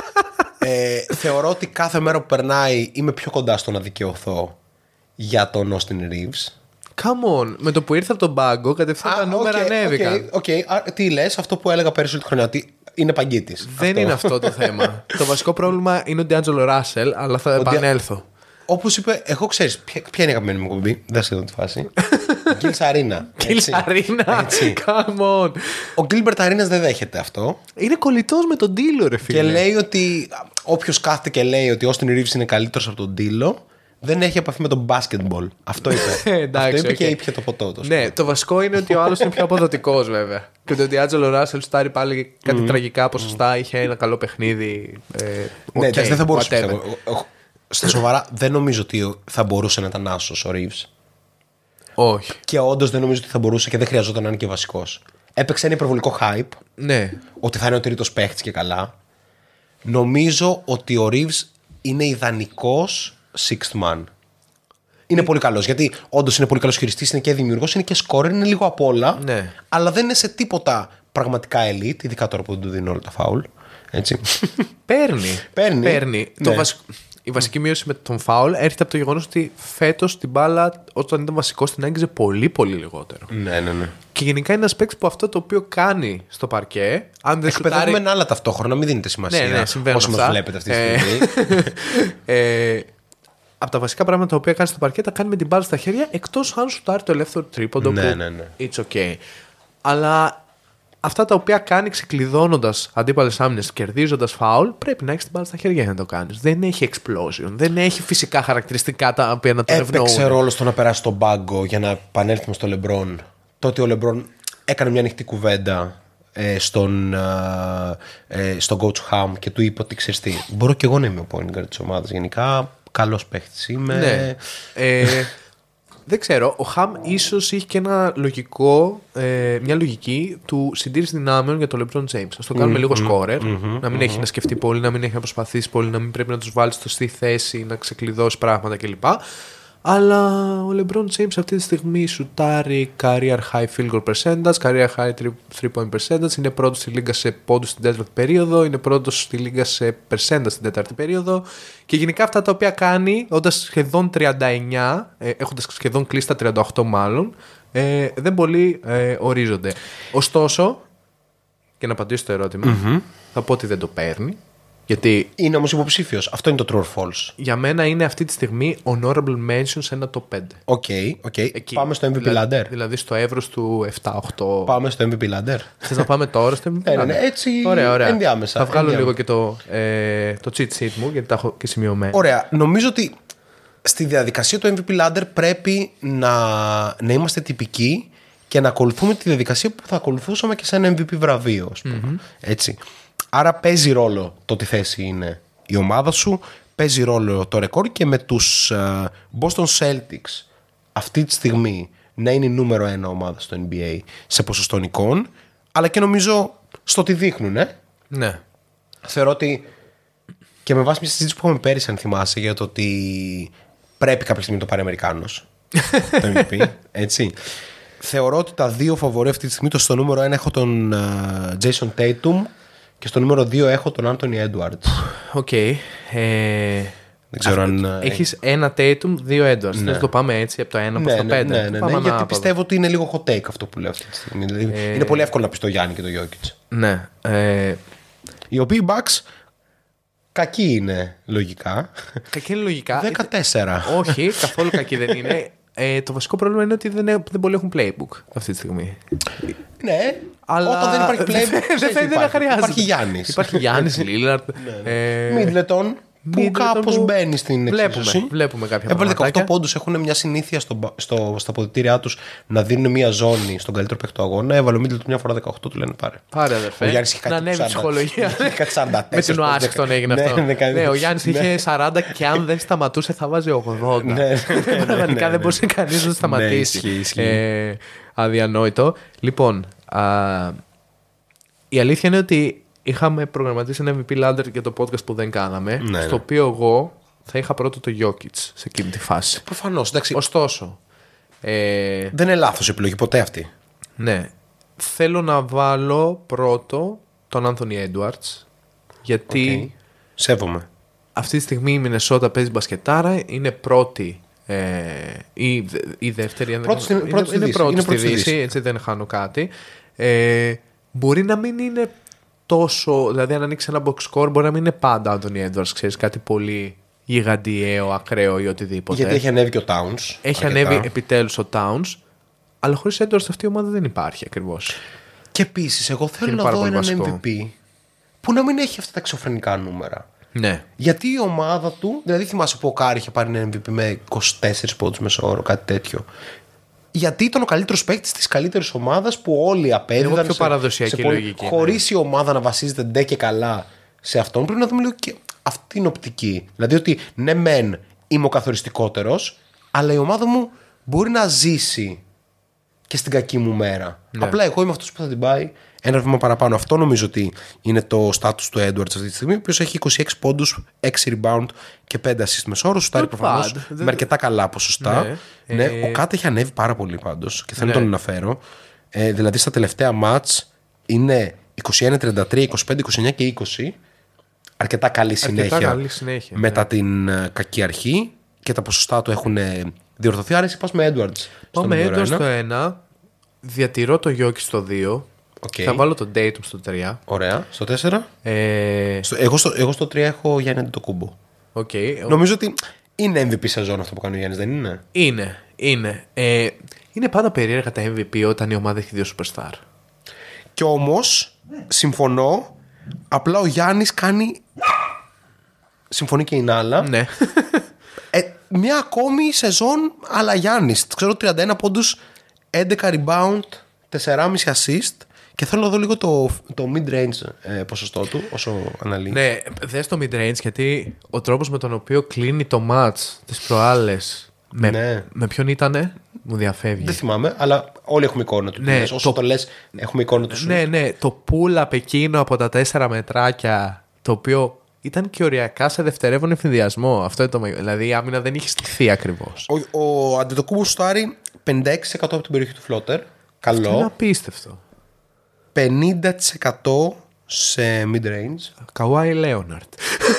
Speaker 2: ε, θεωρώ ότι κάθε μέρα που περνάει είμαι πιο κοντά στο να δικαιωθώ για τον Austin Reeves.
Speaker 3: Come on, με το που ήρθε από τον πάγκο, κατευθείαν τα νούμερα
Speaker 2: okay,
Speaker 3: ανέβηκαν.
Speaker 2: Okay, okay. Τι λες, αυτό που έλεγα πέρυσι τη χρονιά, ότι είναι παγκίτης.
Speaker 3: Δεν
Speaker 2: αυτό.
Speaker 3: είναι αυτό το θέμα. Το βασικό πρόβλημα είναι ο D'Angelo Russell, αλλά θα επανέλθω.
Speaker 2: Όπως είπε, εγώ ξέρεις, ποια, ποια είναι η αγαπημένη μου κομπή, δεν σε δω τη φάση. Γκίλς Αρίνα.
Speaker 3: Γκίλς Αρίνα, come on.
Speaker 2: Ο Γκίλμπερτ Αρίνας δεν δέχεται αυτό.
Speaker 3: Είναι κολλητός με τον Ντίλο, ρε φίλε.
Speaker 2: Και λέει ότι όποιος κάθεται και λέει ότι ο Austin Reeves είναι καλύτερος από τον Ντίλο, δεν έχει επαφή με τον μπάσκετμπολ. Αυτό είπε.
Speaker 3: Εντάξει,
Speaker 2: αυτό είπε
Speaker 3: okay.
Speaker 2: και ήπια το ποτό του.
Speaker 3: Ναι, το βασικό είναι ότι ο άλλος είναι πιο αποδοτικός, βέβαια. Και ότι ο D'Angelo Russell στάρει πάλι κάτι mm. τραγικά ποσοστά, είχε ένα καλό παιχνίδι. Ε,
Speaker 2: ναι,
Speaker 3: okay,
Speaker 2: δεν θα μπορούσε. Στα σοβαρά, δεν νομίζω ότι θα μπορούσε να ήταν άσος ο Reeves.
Speaker 3: Όχι.
Speaker 2: Και όντως δεν νομίζω ότι θα μπορούσε και δεν χρειαζόταν να είναι και βασικός. Έπαιξε ένα υπερβολικό hype.
Speaker 3: Ναι.
Speaker 2: Ότι θα είναι ο τρίτος παίχτης και καλά. Νομίζω ότι ο Reeves είναι ιδανικός sixth man. Είναι πολύ καλός. Γιατί όντως είναι πολύ καλός χειριστής, είναι και δημιουργός, είναι και scorer, είναι λίγο απ' όλα.
Speaker 3: Ναι.
Speaker 2: Αλλά δεν είναι σε τίποτα πραγματικά elite, ειδικά τώρα που δεν του δίνουν όλα τα φάουλ. Έτσι.
Speaker 3: Παίρνει.
Speaker 2: Παίρνει.
Speaker 3: Παίρνει.
Speaker 2: Ναι.
Speaker 3: Το βασικό... Η βασική μείωση με τον φάουλ έρχεται από το γεγονός ότι φέτος την μπάλα, όταν ήταν βασικός, την άγγιζε πολύ πολύ λιγότερο.
Speaker 2: Ναι, ναι, ναι.
Speaker 3: Και γενικά είναι ένας παίκτης που αυτό το οποίο κάνει στο παρκέ. Αν δεν
Speaker 2: εκπαιδεύουμε
Speaker 3: σουτάρει...
Speaker 2: άλλα ταυτόχρονα, μην δίνετε σημασία.
Speaker 3: Ναι, ναι, συμβαίνουν
Speaker 2: όσο
Speaker 3: αυτά.
Speaker 2: μας βλέπετε αυτή τη στιγμή.
Speaker 3: ε, από τα βασικά πράγματα τα οποία κάνει στο παρκέ τα κάνει με την μπάλα στα χέρια, εκτός αν σουτάρει το ελεύθερο τρίποντο.
Speaker 2: Ναι,
Speaker 3: που
Speaker 2: ναι, ναι.
Speaker 3: It's okay. Αλλά αυτά τα οποία κάνει ξεκλειδώνοντας αντίπαλες άμυνες, κερδίζοντας φάουλ, πρέπει να έχεις την μπάλα στα χέρια για να το κάνεις. Δεν έχει explosion, δεν έχει φυσικά χαρακτηριστικά τα οποία να τον ευνοούν.
Speaker 2: Έπαιξε ρόλο στο να περάσει τον πάγκο για να επανέλθουμε στο LeBron. Τότε ο LeBron έκανε μια ανοιχτή κουβέντα ε, στον, ε, στον coach Ham και του είπε ότι ξέρεις τι, μπορώ και εγώ να είμαι ο point guard της ομάδας. Γενικά, καλός παίχτης είμαι.
Speaker 3: Ναι. ε, Δεν ξέρω, ο Χαμ ίσως είχε και ένα λογικό, ε, μια λογική του συντήρηση δυνάμεων για τον LeBron James. Ας το κάνουμε mm, λίγο σκόρερ, mm, mm, να μην mm, έχει mm. να σκεφτεί πολύ, να μην έχει να προσπαθήσει πολύ, να μην πρέπει να τους βάλει στο στη θέση, να ξεκλειδώσει πράγματα κλπ. Αλλά ο LeBron James αυτή τη στιγμή σουτάρει career high field goal percentage, career high three point percentage, είναι πρώτος στη λίγα σε πόντους στην τέταρτη περίοδο, είναι πρώτος στη λίγα σε percentage στην τέταρτη περίοδο και γενικά αυτά τα οποία κάνει όντας σχεδόν τριάντα εννιά, ε, έχοντας σχεδόν κλείσει τα τριάντα οκτώ μάλλον, ε, δεν πολύ ε, ορίζονται. Ωστόσο, και να απαντήσω στο ερώτημα, mm-hmm. θα πω ότι δεν το παίρνει. Γιατί
Speaker 2: είναι όμως υποψήφιος. Αυτό είναι το true or false.
Speaker 3: Για μένα είναι αυτή τη στιγμή honorable mention σε ένα top πέντε.
Speaker 2: Οκ, okay, okay. Πάμε στο εμ βι πι
Speaker 3: δηλαδή,
Speaker 2: ladder.
Speaker 3: Δηλαδή στο εύρος του επτά οκτώ.
Speaker 2: Πάμε στο εμ βι πι ladder.
Speaker 3: Θες να πάμε τώρα στο εμ βι πι ladder?
Speaker 2: Ναι, ναι, έτσι
Speaker 3: ωραία, ωραία.
Speaker 2: ενδιάμεσα.
Speaker 3: Θα βγάλω
Speaker 2: ενδιάμεσα.
Speaker 3: λίγο και το, ε, το cheat sheet μου γιατί τα έχω και σημειωμένα.
Speaker 2: Ωραία. Νομίζω ότι στη διαδικασία του εμ βι πι ladder πρέπει να, να είμαστε τυπικοί και να ακολουθούμε τη διαδικασία που θα ακολουθούσαμε και σε ένα εμ βι πι βραβείο. Ας πούμε. Mm-hmm. Έτσι. Άρα παίζει ρόλο το τι θέση είναι η ομάδα σου, παίζει ρόλο το ρεκόρ και με τους uh, Boston Celtics αυτή τη στιγμή να είναι η νούμερο ένα ομάδα στο N B A σε ποσοστό νικών, αλλά και νομίζω στο τι δείχνουν. Ε?
Speaker 3: Ναι.
Speaker 2: Θεωρώ ότι και με βάση μια συζήτηση που είχαμε πέρυσι, αν θυμάσαι, για το ότι πρέπει κάποια στιγμή να το πάρει Αμερικάνος το εμ βι πι, έτσι. Θεωρώ ότι τα δύο φαβορί αυτή τη στιγμή, το στο νούμερο ένα έχω τον uh, Jason Tatum και στο νούμερο δύο έχω τον Anthony Edwards.
Speaker 3: Οκ. Okay. Ε...
Speaker 2: Δεν ξέρω αν.
Speaker 3: Έχεις ένα Tatum, δύο Edwards. Ναι. Θες το πάμε έτσι από το ένα προς
Speaker 2: ναι,
Speaker 3: το πέντε.
Speaker 2: Ναι, ναι, ναι, ναι, γιατί πιστεύω ότι είναι λίγο hot take αυτό που λέω αυτή τη στιγμή. Δηλαδή, ε... είναι πολύ εύκολο να πει το Γιάννη και το Jokic.
Speaker 3: Ναι. Ε...
Speaker 2: Οι οποίοι Bucks κακοί είναι λογικά.
Speaker 3: Κακοί είναι λογικά.
Speaker 2: δεκατέσσερα.
Speaker 3: Όχι, καθόλου κακοί δεν είναι. Ε, το βασικό πρόβλημα είναι ότι δεν, δεν πολλοί έχουν playbook αυτή τη στιγμή.
Speaker 2: Ναι,
Speaker 3: αλλά
Speaker 2: όταν δεν υπάρχει playbook
Speaker 3: δεν φαίνεται να χρειάζεται.
Speaker 2: Υπάρχει Γιάννης.
Speaker 3: Υπάρχει Γιάννης, Λίλαρντ.
Speaker 2: Μίτλετον. που κάπως
Speaker 3: που...
Speaker 2: μπαίνει στην εξίσωση.
Speaker 3: Βλέπουμε, βλέπουμε κάποια
Speaker 2: Έβαλε
Speaker 3: πραγματάκια.
Speaker 2: δεκαοκτώ πόντους, έχουν μια συνήθεια στο, στο, στα αποδυτήριά τους να δίνουν μια ζώνη στον καλύτερο παίκτη του αγώνα. Έβαλε ο Μίτλετον μια φορά δεκαοκτώ, του λένε πάρε.
Speaker 3: Πάρε, αδερφέ.
Speaker 2: Ο Γιάννης είχε κάτι
Speaker 3: να ανέβει η ψυχολογία.
Speaker 2: Με
Speaker 3: την Ουάσιγκτον έγινε αυτό. Ναι, ο Γιάννης είχε σαράντα και αν δεν σταματούσε θα βάζει ογδόντα. Πραγματικά δεν μπορούσε κανείς να το σταματήσει. Αδιανόητο. Λοιπόν, η αλήθεια είναι ότι είχαμε προγραμματίσει ένα εμ βι πι Ladder για το podcast που δεν κάναμε.
Speaker 2: Ναι,
Speaker 3: στο
Speaker 2: ναι.
Speaker 3: οποίο εγώ θα είχα πρώτο το Jokic σε εκείνη τη φάση.
Speaker 2: Προφανώς, εντάξει.
Speaker 3: Ωστόσο. Ε,
Speaker 2: Δεν είναι λάθος επιλογή ποτέ αυτή.
Speaker 3: ναι. Θέλω να βάλω πρώτο τον Anthony Edwards. Γιατί
Speaker 2: Okay. Σέβομαι.
Speaker 3: αυτή τη στιγμή η Μινεσότα παίζει μπασκετάρα. Είναι πρώτη. Ε, ή, ή δεύτερη.
Speaker 2: Πρώτη στην-
Speaker 3: είναι,
Speaker 2: πρώτη στη
Speaker 3: είναι
Speaker 2: Δύση.
Speaker 3: πρώτη
Speaker 2: Είναι
Speaker 3: στη
Speaker 2: πρώτη στη
Speaker 3: Δύση.
Speaker 2: Δύση.
Speaker 3: Έτσι δεν χάνω κάτι. Ε, μπορεί να μην είναι τόσο. Δηλαδή, αν ανοίξει ένα box score, μπορεί να μην είναι πάντα Anthony Edwards. Ξέρεις, κάτι πολύ γιγαντιαίο, ακραίο ή οτιδήποτε.
Speaker 2: Γιατί έχει ανέβει και ο Towns.
Speaker 3: Έχει
Speaker 2: αρκετά.
Speaker 3: ανέβει επιτέλους ο Towns. Αλλά χωρίς Edwards αυτή η ομάδα δεν υπάρχει ακριβώς.
Speaker 2: Και επίσης, εγώ θέλω
Speaker 3: είναι
Speaker 2: να
Speaker 3: πάρα
Speaker 2: δω
Speaker 3: πολύ
Speaker 2: έναν
Speaker 3: βασικό.
Speaker 2: εμ βι πι που να μην έχει αυτά τα εξωφρενικά νούμερα.
Speaker 3: Ναι.
Speaker 2: Γιατί η ομάδα του, δηλαδή θυμάσαι που ο Κάρι είχε πάρει ένα εμ βι πι με είκοσι τέσσερις πόντους μεσόωρο, κάτι τέτοιο. Γιατί ήταν ο καλύτερος παίκτης της καλύτερης ομάδας που όλοι απέδιδαν.
Speaker 3: Λίγο πιο παραδοσιακή λογική, ναι.
Speaker 2: Χωρίς η ομάδα να βασίζεται ντε και καλά σε αυτόν, πρέπει να δούμε λίγο και αυτή την οπτική. Δηλαδή ότι ναι, μεν είμαι ο καθοριστικότερος, αλλά η ομάδα μου μπορεί να ζήσει και στην κακή μου μέρα.
Speaker 3: Ναι.
Speaker 2: Απλά εγώ είμαι αυτός που θα την πάει ένα βήμα παραπάνω. Αυτό νομίζω ότι είναι το status του Edwards αυτή τη στιγμή, ο οποίος έχει είκοσι έξι πόντους, έξι rebound και πέντε assist μεσόωρους. Σουτάρει
Speaker 3: Not
Speaker 2: προφανώς
Speaker 3: bad.
Speaker 2: με αρκετά καλά ποσοστά.
Speaker 3: Ναι.
Speaker 2: Ναι,
Speaker 3: Ε,
Speaker 2: ο Κάτ έχει ανέβει πάρα πολύ πάντως και θέλω
Speaker 3: Ναι.
Speaker 2: να τον αναφέρω. Ε, δηλαδή στα τελευταία μάτς είναι είκοσι ένα τριάντα τρία, είκοσι πέντε είκοσι εννιά και είκοσι. Αρκετά καλή συνέχεια,
Speaker 3: καλή συνέχεια,
Speaker 2: μετά
Speaker 3: ναι.
Speaker 2: την ε, κακή αρχή και τα ποσοστά του έχουν ε, διορθωθεί. Άρα εσύ πας με Edwards.
Speaker 3: Πάω με Edwards στο ένα. Διατηρώ το Jokic στο δύο.
Speaker 2: Οκ.
Speaker 3: Θα βάλω τον Tatum στο τρία.
Speaker 2: Ωραία. Στο τέσσερα.
Speaker 3: Ε,
Speaker 2: Στο, εγώ, στο, εγώ στο τρία έχω Γιάννη Αντετοκούμπο.
Speaker 3: okay.
Speaker 2: Νομίζω ότι είναι εμ βι πι σεζόν αυτό που κάνει ο Γιάννης, δεν είναι?
Speaker 3: Είναι. Είναι. Ε, είναι πάντα περίεργα τα εμ βι πι όταν η ομάδα έχει δύο superstar.
Speaker 2: Κι όμως, συμφωνώ, απλά ο Γιάννης κάνει... Συμφωνεί και η Νάλα.
Speaker 3: Ναι.
Speaker 2: Ε, μια ακόμη σεζόν, αλλά Γιάννης. Ξέρω τριάντα ένα πόντους, έντεκα rebound, τέσσερα κόμμα πέντε assist. Και θέλω να δω λίγο το, το mid-range ε, ποσοστό του όσο αναλύει.
Speaker 3: Ναι, δες το mid-range γιατί ο τρόπος με τον οποίο κλείνει το match τις προάλλες. Με,
Speaker 2: Ναι.
Speaker 3: με ποιον ήτανε, μου διαφεύγει.
Speaker 2: Δεν θυμάμαι, αλλά όλοι έχουμε εικόνα του.
Speaker 3: Ναι,
Speaker 2: Ναι, όσο
Speaker 3: το-
Speaker 2: το, λες, έχουμε εικόνα του σου.
Speaker 3: Ναι, ναι, το pull-up εκείνο από τα τέσσερα μετράκια, το οποίο ήταν και οριακά σε δευτερεύον ευθυνδιασμό. Αυτό είναι το μεγαλύτερο. Δηλαδή η άμυνα δεν είχε στηθεί ακριβώς.
Speaker 2: Ο, ο Αντετοκούμπο σουτάρει πενήντα έξι τοις εκατό από την περιοχή του φλότερ.
Speaker 3: Είναι
Speaker 2: Καλό.
Speaker 3: απίστευτο.
Speaker 2: πενήντα τοις εκατό σε mid-range.
Speaker 3: Καουάι Λέοναρτ.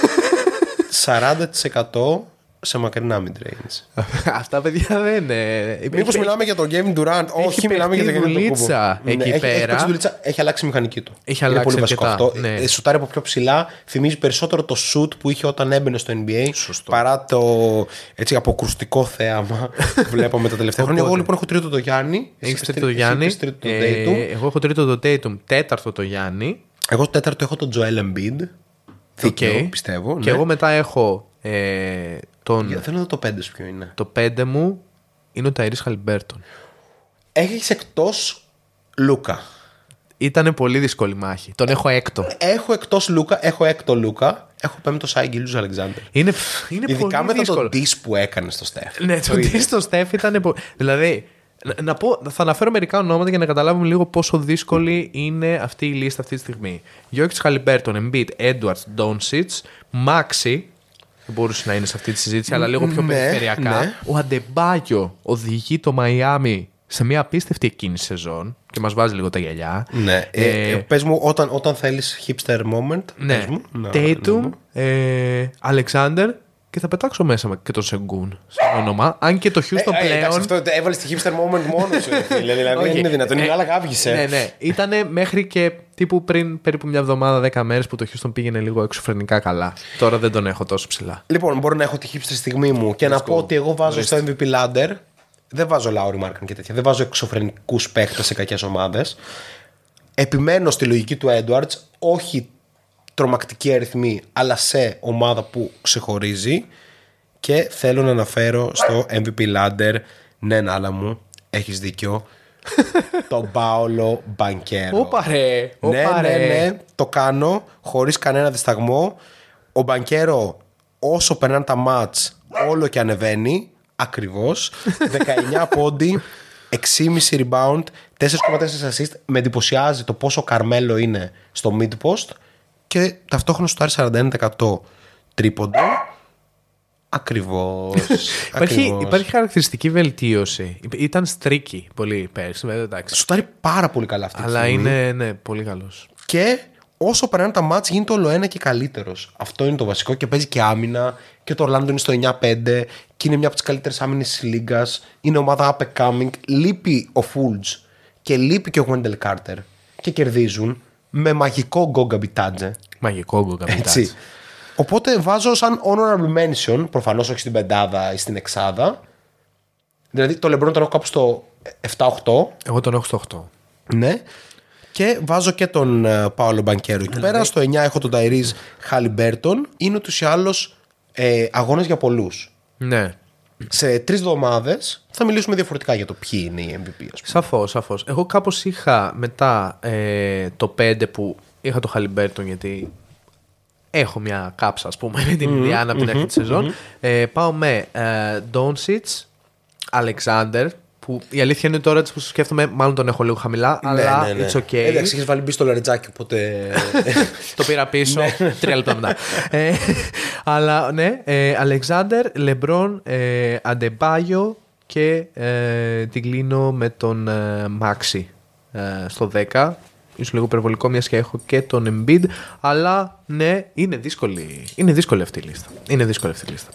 Speaker 2: σαράντα τοις εκατό σε μακρινά mid-range.
Speaker 3: Αυτά παιδιά δεν είναι.
Speaker 2: Μήπως μιλάμε για τον Kevin Durant? Όχι, μιλάμε για τον
Speaker 3: παιχτεί
Speaker 2: Kevin Durant.
Speaker 3: δουλίτσα εκεί
Speaker 2: έχει,
Speaker 3: πέρα.
Speaker 2: Έχει, παίξει δουλίτσα, έχει αλλάξει η μηχανική του.
Speaker 3: Έχει
Speaker 2: Είναι
Speaker 3: αλλάξει
Speaker 2: πολύ βασικό
Speaker 3: αρκετά,
Speaker 2: αυτό.
Speaker 3: ναι.
Speaker 2: Ε, Σουτάρει από πιο ψηλά. Θυμίζει περισσότερο το shoot που είχε όταν έμπαινε στο εν μπι έι.
Speaker 3: Σωστό.
Speaker 2: Παρά το έτσι, αποκρουστικό θέαμα που βλέπαμε τα τελευταία χρόνια. Εγώ λοιπόν έχω τρίτο το Γιάννη.
Speaker 3: Έχει
Speaker 2: εσύ
Speaker 3: τρίτο το
Speaker 2: εσύ
Speaker 3: Γιάννη.
Speaker 2: έχεις τρίτο το
Speaker 3: Ε,
Speaker 2: Tatum.
Speaker 3: εγώ έχω τρίτο το Tatum. Τέταρτο το Γιάννη.
Speaker 2: Εγώ τέταρτο έχω τον Joel Embiid. Δίκαιο,
Speaker 3: Οκ.
Speaker 2: πιστεύω.
Speaker 3: Και
Speaker 2: ναι.
Speaker 3: εγώ μετά έχω ε, τον.
Speaker 2: Για- Θέλω να δω το πέντε σου ποιο είναι.
Speaker 3: Το πέντε μου είναι ο Ταϊρής Χαλιμπέρτον.
Speaker 2: Έχεις εκτός Λούκα.
Speaker 3: Ήτανε πολύ δύσκολη μάχη. Τον έχω έκτο.
Speaker 2: Έχω εκτός Λούκα, έχω έκτο Λούκα. Έχω πέμπτο Σάι Γκίλιους Αλεξάνδερ.
Speaker 3: Είναι, είναι
Speaker 2: Ειδικά
Speaker 3: πολύ
Speaker 2: μετά
Speaker 3: δύσκολο.
Speaker 2: τον diss που έκανε στο Στεφ.
Speaker 3: Ναι, το τι στο Στεφ ήταν. πο- Δηλαδή, να, να πω, θα αναφέρω μερικά ονόματα για να καταλάβουμε λίγο πόσο δύσκολη είναι αυτή η λίστα αυτή τη στιγμή. Γιώκητς Χαλιμπέρτον, Embiid, Edwards, Doncic, Μάξι. Δεν μπορούσε να είναι σε αυτή τη συζήτηση, αλλά λίγο πιο
Speaker 2: Ναι,
Speaker 3: περιφερειακά.
Speaker 2: ναι.
Speaker 3: Ο Αντεμπάγιο οδηγεί το Μαϊάμι σε μια απίστευτη εκείνη σεζόν και μας βάζει λίγο τα γυαλιά.
Speaker 2: Ναι. Ε,
Speaker 3: Ε,
Speaker 2: ε, πες μου, όταν, όταν θέλεις hipster moment.
Speaker 3: Ναι.
Speaker 2: Πες μου. Να-
Speaker 3: Tatum,
Speaker 2: να-
Speaker 3: ε, Alexander και θα πετάξω μέσα με και τον Σεγκούν σαν όνομα. Αν και το Houston
Speaker 2: Ε, ε, εντάξει,
Speaker 3: πλέον.
Speaker 2: αυτό έβαλε τη hipster moment μόνο σου. ρε φίλε, Δηλαδή δεν
Speaker 3: Όχι.
Speaker 2: είναι δυνατόν. Είναι
Speaker 3: Ε,
Speaker 2: άλλα γάβγησε.
Speaker 3: Ναι, ναι. Ήτανε μέχρι και τύπου πριν περίπου μια εβδομάδα, δέκα μέρες που το Houston πήγαινε λίγο εξωφρενικά καλά. Τώρα δεν τον έχω τόσο ψηλά.
Speaker 2: Λοιπόν, μπορώ να έχω τη hipster στιγμή μου και να πω ότι εγώ βάζω στο εμ βι πι Ladder. Δεν βάζω Λάουρι Μάρκαν και τέτοια. Δεν βάζω εξωφρενικούς παίχτες σε κακές ομάδες. Επιμένω στη λογική του Edwards, όχι τρομακτικοί αριθμοί, αλλά σε ομάδα που ξεχωρίζει. Και θέλω να αναφέρω στο εμ βι πι Ladder, ναι, Νάλα μου, έχεις δίκιο, τον Πάολο Μπανκέρο.
Speaker 3: Όπα ρε,
Speaker 2: ναι,
Speaker 3: όπα
Speaker 2: ναι,
Speaker 3: ρε.
Speaker 2: ναι, το κάνω χωρίς κανένα δισταγμό. Ο Μπανκέρο, όσο περνάνε τα μάτς, όλο και ανεβαίνει, ακριβώς. δεκαεννιά πόντι, έξι κόμμα πέντε rebound, τέσσερα κόμμα τέσσερα assist. Με εντυπωσιάζει το πόσο Καρμέλο είναι στο mid-post και ταυτόχρονα στο σαράντα ένα τοις εκατό τρίποντο. Ακριβώς.
Speaker 3: Υπάρχει,
Speaker 2: Ακριβώς.
Speaker 3: υπάρχει χαρακτηριστική βελτίωση. Ήταν στρίκι πολύ πέρσι. Εντάξει.
Speaker 2: Σουτάρει πάρα πολύ καλά αυτή τη
Speaker 3: Αλλά
Speaker 2: στιγμή.
Speaker 3: είναι ναι, πολύ καλός.
Speaker 2: Και όσο περνάνε τα μάτς γίνεται όλο ένα και καλύτερος. Αυτό είναι το βασικό και παίζει και άμυνα. Και το Orlando είναι στο εννιά πέντε και είναι μια από τις καλύτερες άμυνες της λίγκας. Είναι ομάδα up and coming. Λείπει ο Fultz και λείπει και ο Wendell Carter. Και κερδίζουν με μαγικό Goga Bitadze.
Speaker 3: Μαγικό γκογκαμπιτάτς.
Speaker 2: Έτσι. Οπότε βάζω σαν honorable mention, προφανώς όχι στην πεντάδα ή στην εξάδα. Δηλαδή το LeBron τον έχω κάπου στο επτά οκτώ.
Speaker 3: Εγώ τον έχω στο οκτώ.
Speaker 2: Ναι. Και βάζω και τον Πάολο Μπανκέρο εκεί πέρα. Στο εννιά έχω τον Tyrese Haliburton. Είναι ούτως ή άλλως ε, αγώνες για πολλούς.
Speaker 3: Ναι.
Speaker 2: Σε τρεις εβδομάδες θα μιλήσουμε διαφορετικά για το ποιοι είναι οι εμ βι πι. Ας πούμε.
Speaker 3: Σαφώς, σαφώς. Εγώ κάπως είχα μετά ε, το πέντε που είχα το Χαλιμπέρτον γιατί έχω μια κάψα, ας πούμε, με την Ινδιάνα από την αρχή της σεζόν. Ε, πάω με Ντόνσιτς, Αλεξάνδερ, που η αλήθεια είναι τώρα που σκέφτομαι, μάλλον τον έχω λίγο χαμηλά, αλλά
Speaker 2: ναι, ναι.
Speaker 3: it's okay.
Speaker 2: Εντάξει, έχεις βάλει μπει στο λαριτζάκι, οπότε.
Speaker 3: Το πήρα πίσω τρία λεπτά μετά. ε, αλλά ναι, Αλεξάνδερ, Λεμπρόν, Αντεμπάγιο και ε, την κλείνω με τον ε, Μάξι ε, στο δέκα. Ίσως λίγο υπερβολικό, μιας και έχω και τον Embiid. Αλλά ναι, είναι δύσκολη, είναι δύσκολη αυτή η λίστα. Είναι δύσκολη αυτή η λίστα.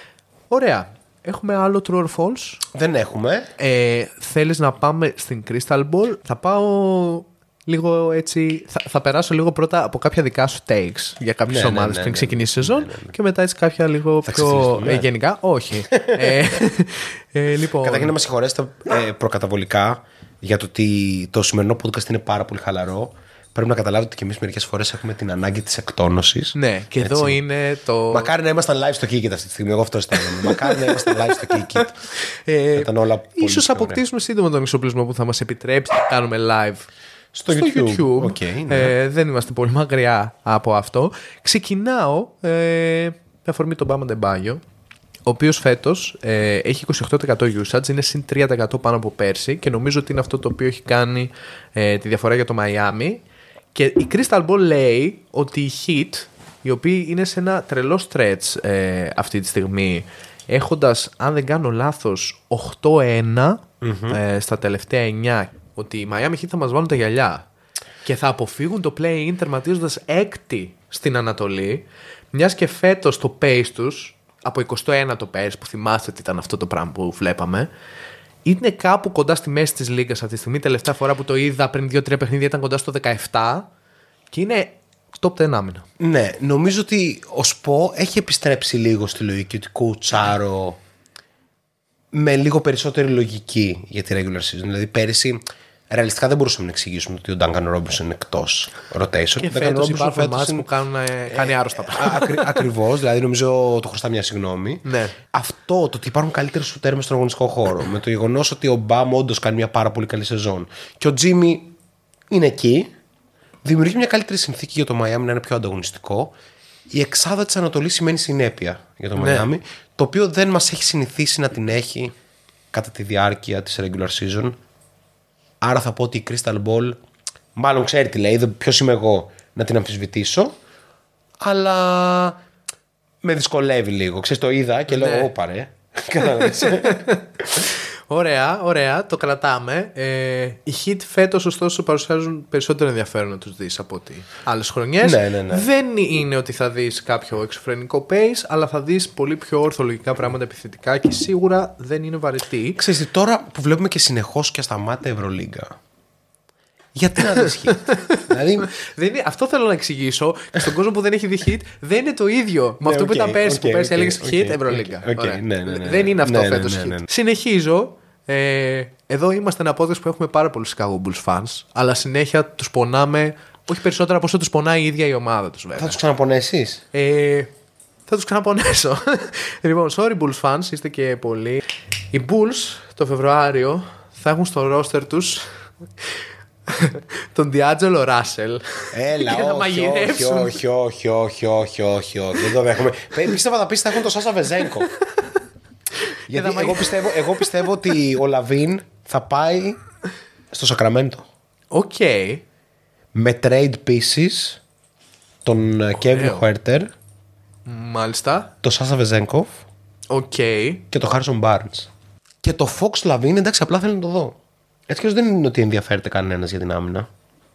Speaker 3: Ωραία. Έχουμε άλλο true or false?
Speaker 2: Δεν έχουμε.
Speaker 3: Ε, θέλεις να πάμε στην Crystal Ball? Θα πάω λίγο έτσι. Θα, θα περάσω λίγο πρώτα από κάποια δικά σου takes για κάποιες
Speaker 2: Ναι, ναι,
Speaker 3: ομάδες
Speaker 2: ναι,
Speaker 3: πριν
Speaker 2: ναι,
Speaker 3: ξεκινήσει η
Speaker 2: ναι,
Speaker 3: σεζόν
Speaker 2: ναι, ναι, ναι.
Speaker 3: και μετά έτσι κάποια λίγο
Speaker 2: Θα
Speaker 3: πιο
Speaker 2: ξεφτυλιστούμε.
Speaker 3: ε, γενικά. Όχι. ε, ε, λοιπόν.
Speaker 2: Καταρχήν να μας συγχωρέσετε ε, προκαταβολικά για το ότι το σημερινό podcast είναι πάρα πολύ χαλαρό. Πρέπει να καταλάβετε ότι και εμείς μερικές φορές έχουμε την ανάγκη της εκτόνωσης.
Speaker 3: Ναι, και
Speaker 2: Έτσι.
Speaker 3: εδώ είναι το.
Speaker 2: Μακάρι να ήμασταν live στο Kikit αυτή τη στιγμή. Εγώ αυτό αισθάνομαι. Μακάρι να ήμασταν live στο Kikit.
Speaker 3: Ε,
Speaker 2: Ήταν όλα πολύ
Speaker 3: ίσως
Speaker 2: πιο ωραία.
Speaker 3: αποκτήσουμε σύντομα τον εξοπλισμό που θα μας επιτρέψει να κάνουμε live
Speaker 2: Στο YouTube. Okay, ναι.
Speaker 3: ε, δεν είμαστε πολύ μακριά από αυτό. Ξεκινάω ε, με αφορμή τον Μπάμα Ντεμπάγιο, ο οποίος φέτος ε, έχει είκοσι οκτώ τοις εκατό usage, είναι συν τρία τοις εκατό πάνω από πέρσι και νομίζω ότι είναι αυτό το οποίο έχει κάνει ε, τη διαφορά για το Miami. Και η Crystal Ball λέει ότι οι Heat, οι οποίοι είναι σε ένα τρελό stretch ε, αυτή τη στιγμή, έχοντας, αν δεν κάνω λάθος, οκτώ ένα mm-hmm. ε, στα τελευταία εννιά, ότι οι Miami Heat θα μας βάλουν τα γυαλιά και θα αποφύγουν το play-in τερματίζοντας έκτη στην Ανατολή, μιας και φέτος το pace τους, από είκοσι ένα το πέρσι, που θυμάστε ότι ήταν αυτό το πράγμα που βλέπαμε, είναι κάπου κοντά στη μέση της λίγας αυτή τη στιγμή. Τελευταία φορά που το είδα πριν δύο τρία παιχνίδια ήταν κοντά στο δεκαεπτά και είναι top δέκα άμυνα.
Speaker 2: Ναι, νομίζω ότι ο Σπο έχει επιστρέψει λίγο στη λογική ότι κουτσάρω με λίγο περισσότερη λογική για τη regular season. Δηλαδή πέρυσι ρεαλιστικά δεν μπορούσαμε να εξηγήσουμε ότι ο Duncan Robinson είναι εκτός rotation.
Speaker 3: Και
Speaker 2: Duncan
Speaker 3: φέτος
Speaker 2: Robinson
Speaker 3: υπάρχουν
Speaker 2: φέτος
Speaker 3: μάτς
Speaker 2: είναι-
Speaker 3: που κάνουν, ε, κάνει άρρωστα πράγματα.
Speaker 2: Ακρι, ακριβώς, δηλαδή νομίζω το χρωστά μια συγγνώμη.
Speaker 3: Ναι.
Speaker 2: Αυτό το ότι υπάρχουν καλύτεροι σουτέρ μες στον αγωνιστικό χώρο, με το γεγονός ότι ο Μπαμ όντως κάνει μια πάρα πολύ καλή σεζόν και ο Τζίμι είναι εκεί, δημιουργεί μια καλύτερη συνθήκη για το Miami να είναι πιο ανταγωνιστικό. Η εξάδα της Ανατολής σημαίνει συνέπεια για το
Speaker 3: Ναι.
Speaker 2: Miami, το οποίο δεν μας έχει συνηθίσει να την έχει κατά τη διάρκεια της regular season. Άρα θα πω ότι η Crystal Ball, μάλλον ξέρει τι λέει, δεν- ποιος είμαι εγώ να την αμφισβητήσω, αλλά με δυσκολεύει λίγο. Ξέρεις, το είδα και
Speaker 3: Ναι.
Speaker 2: λέω, όπα ρε. Κατάλαβες.
Speaker 3: Ωραία, ωραία, το κρατάμε. Ε, οι Heat φέτος ωστόσο παρουσιάζουν περισσότερο ενδιαφέρον να τους δεις από ότι άλλες χρονιές.
Speaker 2: Ναι, ναι, ναι.
Speaker 3: Δεν είναι ότι θα δεις κάποιο εξωφρενικό pace, αλλά θα δεις πολύ πιο ορθολογικά πράγματα επιθετικά και σίγουρα δεν είναι βαρετή.
Speaker 2: Ξέρεις τι, τώρα που βλέπουμε και συνεχώς και ασταμάτα Ευρωλίγκα, γιατί να δεις Heat? Δηλαδή,
Speaker 3: Δεν είναι, αυτό θέλω να εξηγήσω και στον κόσμο που δεν έχει δει Hit δεν είναι το ίδιο με
Speaker 2: Ναι,
Speaker 3: αυτό που
Speaker 2: οκ,
Speaker 3: ήταν πέρσι.
Speaker 2: οκ,
Speaker 3: που πέρσι
Speaker 2: οκ,
Speaker 3: έλεγες
Speaker 2: οκ,
Speaker 3: Hit,
Speaker 2: οκ,
Speaker 3: Ευρωλίγκα.
Speaker 2: οκ,
Speaker 3: Ωραία.
Speaker 2: ναι, ναι, ναι.
Speaker 3: Δεν είναι αυτό
Speaker 2: Ναι, ναι,
Speaker 3: φέτος
Speaker 2: ναι,
Speaker 3: Hit.
Speaker 2: ναι, ναι.
Speaker 3: Συνεχίζω. Ε, εδώ είμαστε ένα podcast που έχουμε πάρα πολλούς Chicago Bulls fans, αλλά συνέχεια τους πονάμε Όχι περισσότερο από όσο τους πονάει η ίδια η ομάδα τους, βέβαια.
Speaker 2: Θα τους ξαναπονέσεις?
Speaker 3: Ε, θα τους ξαναπονέσω. Λοιπόν, sorry Bulls fans, είστε και πολλοί. Οι Bulls το Φεβρουάριο θα έχουν στο roster τους τον D'Angelo Russell.
Speaker 2: Έλα,
Speaker 3: και θα
Speaker 2: όχι,
Speaker 3: μαγειρέψουν.
Speaker 2: όχι, όχι, όχι, όχι, όχι, όχι, δεν το δέχομαι. Πίστευα θα πεις θα έχουν τον Σάσα Βεζένκο. Γιατί
Speaker 3: θα
Speaker 2: εγώ,
Speaker 3: μαγει-
Speaker 2: πιστεύω, εγώ πιστεύω ότι ο Λαβίν θα πάει στο Σακραμέντο.
Speaker 3: Οκ.
Speaker 2: Με trade pieces τον Kevin Huerter,
Speaker 3: Μάλιστα.
Speaker 2: τον Σάσα Βεζένκοφ
Speaker 3: Οκ.
Speaker 2: και τον Harrison Barnes. Και το Fox Lavin, εντάξει, απλά θέλω να το δω. Έτσι κι αλλιώς δεν είναι ότι ενδιαφέρεται κανένας για την άμυνα.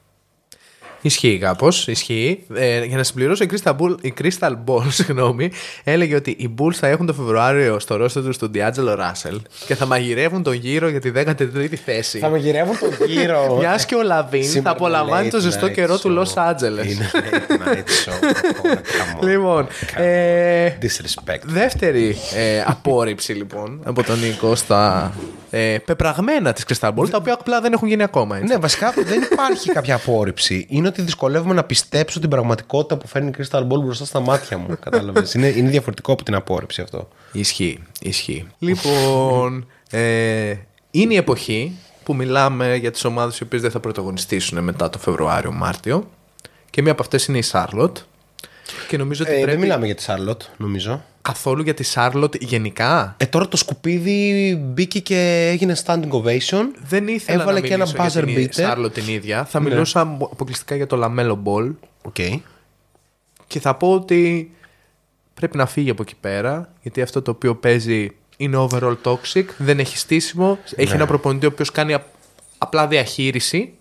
Speaker 3: Ισχύει κάπως, ισχύει. Ε, για να συμπληρώσω, η Crystal Ball, η Crystal Ball συγγνώμη, έλεγε ότι οι Bulls θα έχουν το Φεβρουάριο στο roster τους τον D'Angelo Russell και θα μαγειρεύουν τον γύρο για τη δέκατη τρίτη θέση.
Speaker 2: Θα με γυρεύουν τον γύρο.
Speaker 3: Μιας και ο Λαβίν θα
Speaker 2: Σήμερα
Speaker 3: απολαμβάνει
Speaker 2: late
Speaker 3: το ζεστό
Speaker 2: night
Speaker 3: καιρό του
Speaker 2: show.
Speaker 3: Los Angeles.
Speaker 2: Είναι late night show. Come on.
Speaker 3: Λοιπόν,
Speaker 2: Come on.
Speaker 3: ε,
Speaker 2: Disrespect.
Speaker 3: δεύτερη ε, απόρριψη λοιπόν από τον Νίκο στα ε, πεπραγμένα της Crystal Ball, τα οποία απλά δεν έχουν γίνει ακόμα. Έτσι.
Speaker 2: Ναι, βασικά δεν υπάρχει κάποια απόρριψη. Είναι ότι δυσκολεύομαι να πιστέψω την πραγματικότητα που φέρνει η Crystal Ball μπροστά στα μάτια μου. Κατάλαβες. είναι, είναι διαφορετικό από την απόρριψη αυτό.
Speaker 3: Ισχύει, ισχύει. Λοιπόν, ε, είναι η εποχή που μιλάμε για τις ομάδες οι οποίες δεν θα πρωταγωνιστήσουν μετά το Φεβρουάριο-Μάρτιο και μία από αυτές είναι η Charlotte. Και νομίζω ότι
Speaker 2: Ε,
Speaker 3: πρέπει
Speaker 2: Δεν μιλάμε για τη Charlotte, νομίζω.
Speaker 3: καθόλου για τη Charlotte γενικά.
Speaker 2: Ε, τώρα το σκουπίδι μπήκε και έγινε standing ovation.
Speaker 3: Δεν ήθελα
Speaker 2: Έβαλε
Speaker 3: να
Speaker 2: και ένα
Speaker 3: μιλήσω για
Speaker 2: buzzer
Speaker 3: την
Speaker 2: beater.
Speaker 3: Charlotte την ίδια. Θα μιλούσα αποκλειστικά για το Lamelo Ball
Speaker 2: Okay.
Speaker 3: και θα πω ότι πρέπει να φύγει από εκεί πέρα, γιατί αυτό το οποίο παίζει είναι overall toxic, δεν έχει στήσιμο, έχει ένα προπονητή ο οποίος κάνει απ- απλά διαχείριση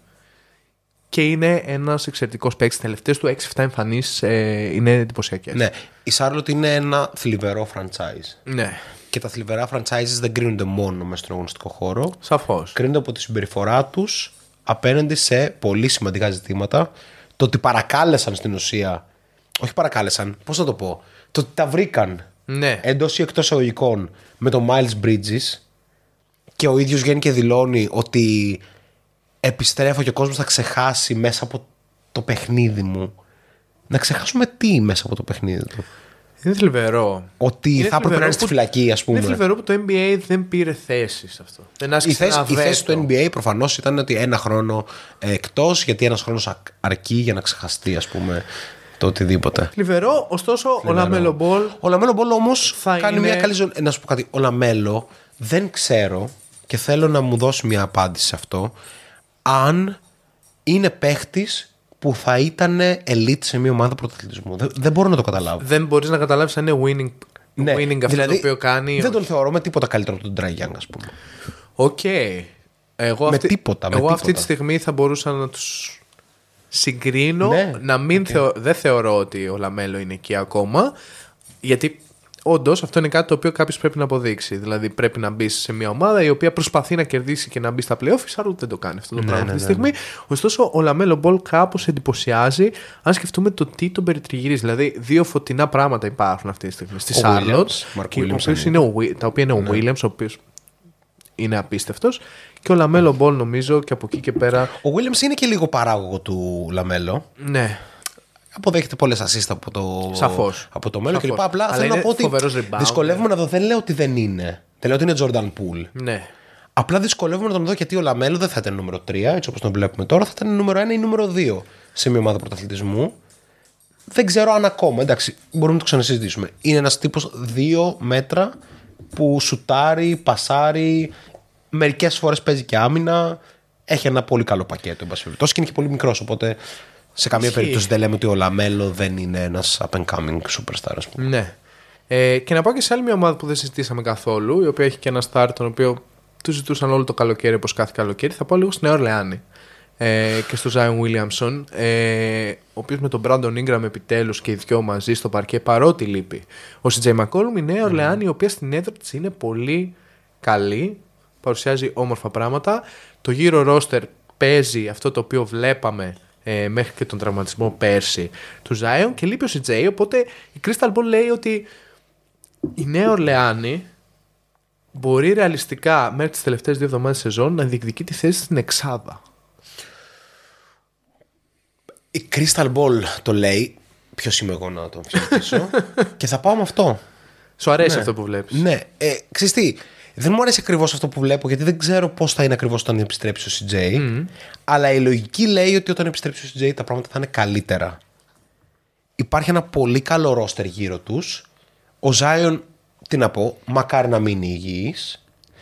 Speaker 3: και είναι ένας εξαιρετικός παίκτης. Τις τελευταίες του έξι εφτά εμφανίσεις ε, είναι εντυπωσιακές.
Speaker 2: Ναι, η Charlotte είναι ένα θλιβερό franchise.
Speaker 3: Ναι,
Speaker 2: Και τα θλιβερά franchises δεν κρίνονται μόνο μέσα στον αγωνιστικό χώρο.
Speaker 3: σαφώς.
Speaker 2: Κρίνονται από τη συμπεριφορά τους απέναντι σε πολύ σημαντικά ζητήματα. Το ότι παρακάλεσαν στην ουσία. Όχι παρακάλεσαν, πώς θα το πω. Το ότι τα βρήκαν
Speaker 3: Ναι.
Speaker 2: εντός ή εκτός εισαγωγικών με τον Miles Bridges και ο ίδιος βγαίνει και δηλώνει ότι επιστρέφω και ο κόσμος θα ξεχάσει μέσα από το παιχνίδι μου. Να ξεχάσουμε τι μέσα από το παιχνίδι του.
Speaker 3: Είναι θλιβερό.
Speaker 2: Ότι
Speaker 3: Είναι
Speaker 2: θα έπρεπε να
Speaker 3: θλιβερό
Speaker 2: είναι στη
Speaker 3: που-
Speaker 2: φυλακή, ας πούμε.
Speaker 3: Είναι θλιβερό που το N B A δεν πήρε θέση σε αυτό. Δεν
Speaker 2: Η
Speaker 3: άσκησε
Speaker 2: θέση,
Speaker 3: ένα
Speaker 2: η θέση
Speaker 3: βέτο.
Speaker 2: του N B A προφανώς ήταν ότι ένα χρόνο ε, εκτός, γιατί ένας χρόνος α- αρκεί για να ξεχαστεί, ας πούμε, το οτιδήποτε.
Speaker 3: Θλιβερό, ωστόσο ο Lamelo Ball
Speaker 2: Ο Λαμέλο Μπόλ όμως
Speaker 3: Θα
Speaker 2: κάνει
Speaker 3: είναι-
Speaker 2: μια καλή ζωή. Να σου πω κάτι. Ο Λαμέλο δεν ξέρω και θέλω να μου δώσει μια απάντηση σε αυτό. Αν είναι παίχτης που θα ήταν elite σε μια ομάδα πρωταθλητισμού. Δεν, δεν μπορώ να το καταλάβω.
Speaker 3: δεν μπορείς να καταλάβεις αν είναι winning,
Speaker 2: Ναι,
Speaker 3: winning αυτό
Speaker 2: δηλαδή,
Speaker 3: το οποίο κάνει.
Speaker 2: Δεν τον θεωρώ με τίποτα καλύτερο από τον Trae Young, ας πούμε.
Speaker 3: Οκ. Εγώ,
Speaker 2: Με
Speaker 3: αυτή,
Speaker 2: τίποτα, με
Speaker 3: εγώ αυτή
Speaker 2: τίποτα.
Speaker 3: τη στιγμή θα μπορούσα να τους συγκρίνω.
Speaker 2: Ναι,
Speaker 3: να μην θεω- δεν θεωρώ ότι ο Λαμέλο είναι εκεί ακόμα. Γιατί όντω αυτό είναι κάτι το οποίο κάποιο πρέπει να αποδείξει. Δηλαδή πρέπει να μπει σε μια ομάδα η οποία προσπαθεί να κερδίσει και να μπει στα playoff. Η Charlotte δεν το κάνει αυτό το πράγμα
Speaker 2: ναι,
Speaker 3: αυτή τη
Speaker 2: ναι,
Speaker 3: στιγμή. Ωστόσο, ο Λαμέλο Μπολ κάπως εντυπωσιάζει αν σκεφτούμε το τι τον περιτριγυρίζει. Δηλαδή, δύο φωτεινά πράγματα υπάρχουν αυτή τη στιγμή στη
Speaker 2: Ο
Speaker 3: Charlotte.
Speaker 2: Williams, Mark
Speaker 3: και ο
Speaker 2: Williams,
Speaker 3: οποίος
Speaker 2: είναι.
Speaker 3: είναι ο Wi- τα οποία είναι ο Williams, ο οποίο είναι απίστευτος, και ο Λαμέλο Μπολ νομίζω και από εκεί και πέρα.
Speaker 2: Ο Williams είναι και λίγο παράγωγο του Λαμέλο.
Speaker 3: Ναι,
Speaker 2: Αποδέχεται πολλές assist από το,
Speaker 3: Σαφώς.
Speaker 2: από το μέλλον
Speaker 3: Σαφώς.
Speaker 2: κλπ. Απλά
Speaker 3: Αλλά
Speaker 2: θέλω να
Speaker 3: είναι
Speaker 2: πω ότι
Speaker 3: φοβερός rebound.
Speaker 2: δυσκολεύομαι να δω. Δεν λέω ότι δεν είναι. Δεν λέω ότι είναι Jordan Poole.
Speaker 3: ναι.
Speaker 2: Απλά δυσκολεύομαι να τον δω γιατί ο Λαμέλο δεν θα ήταν νούμερο τρία, έτσι όπως τον βλέπουμε τώρα, θα ήταν νούμερο ένα ή νούμερο δύο σε μια ομάδα πρωταθλητισμού. Δεν ξέρω αν ακόμα. Εντάξει, μπορούμε να το ξανασυζητήσουμε. Είναι ένας τύπος δύο μέτρα που σουτάρει, πασάρει, μερικές φορές παίζει και άμυνα. Έχει ένα πολύ καλό πακέτο, εν πάση περιπτώσει, και είναι και πολύ μικρός. Οπότε σε καμία
Speaker 3: Ισχύει.
Speaker 2: περίπτωση δεν λέμε ότι ο Λαμέλο δεν είναι ένας up and coming superstar, ας πούμε.
Speaker 3: Ναι. Ε, και να πάω και σε άλλη μια ομάδα που δεν συζητήσαμε καθόλου, η οποία έχει και ένα start τον οποίο του ζητούσαν όλο το καλοκαίρι, όπως κάθε καλοκαίρι. Θα πάω λίγο στη Νέα Ορλεάνη ε, και στο Zion Williamson, ε, ο οποίος με τον Brandon Ingram επιτέλους και οι δυο μαζί στο παρκέ, παρότι λείπει ο σι τζέι McCollum. Η Νέα Ορλεάνη, η οποία στην έδρα της είναι πολύ καλή, παρουσιάζει όμορφα πράγματα. Το γύρο roster παίζει αυτό το οποίο βλέπαμε ε, μέχρι και τον τραυματισμό πέρσι του Zion, και λείπει ο σι τζέι, οπότε η Crystal Ball λέει ότι η Νέα Ορλεάνη μπορεί ρεαλιστικά μέχρι τις τελευταίες δύο εβδομάδες σεζόν να διεκδικεί τη θέση στην εξάδα.
Speaker 2: Η Crystal Ball το λέει. Ποιος είμαι εγώ να το αμφισβητήσω. Και θα πάω με αυτό.
Speaker 3: Σου αρέσει
Speaker 2: Ναι.
Speaker 3: αυτό που βλέπεις?
Speaker 2: Ναι. Ε, ξέρεις τι, δεν μου αρέσει ακριβώς αυτό που βλέπω, γιατί δεν ξέρω πώς θα είναι ακριβώς όταν επιστρέψει ο σι τζέι. Mm. Αλλά η λογική λέει ότι όταν επιστρέψει ο σι τζέι τα πράγματα θα είναι καλύτερα. Υπάρχει ένα πολύ καλό ρόστερ γύρω τους. Ο Zion, τι να πω, μακάρι να μείνει υγιής.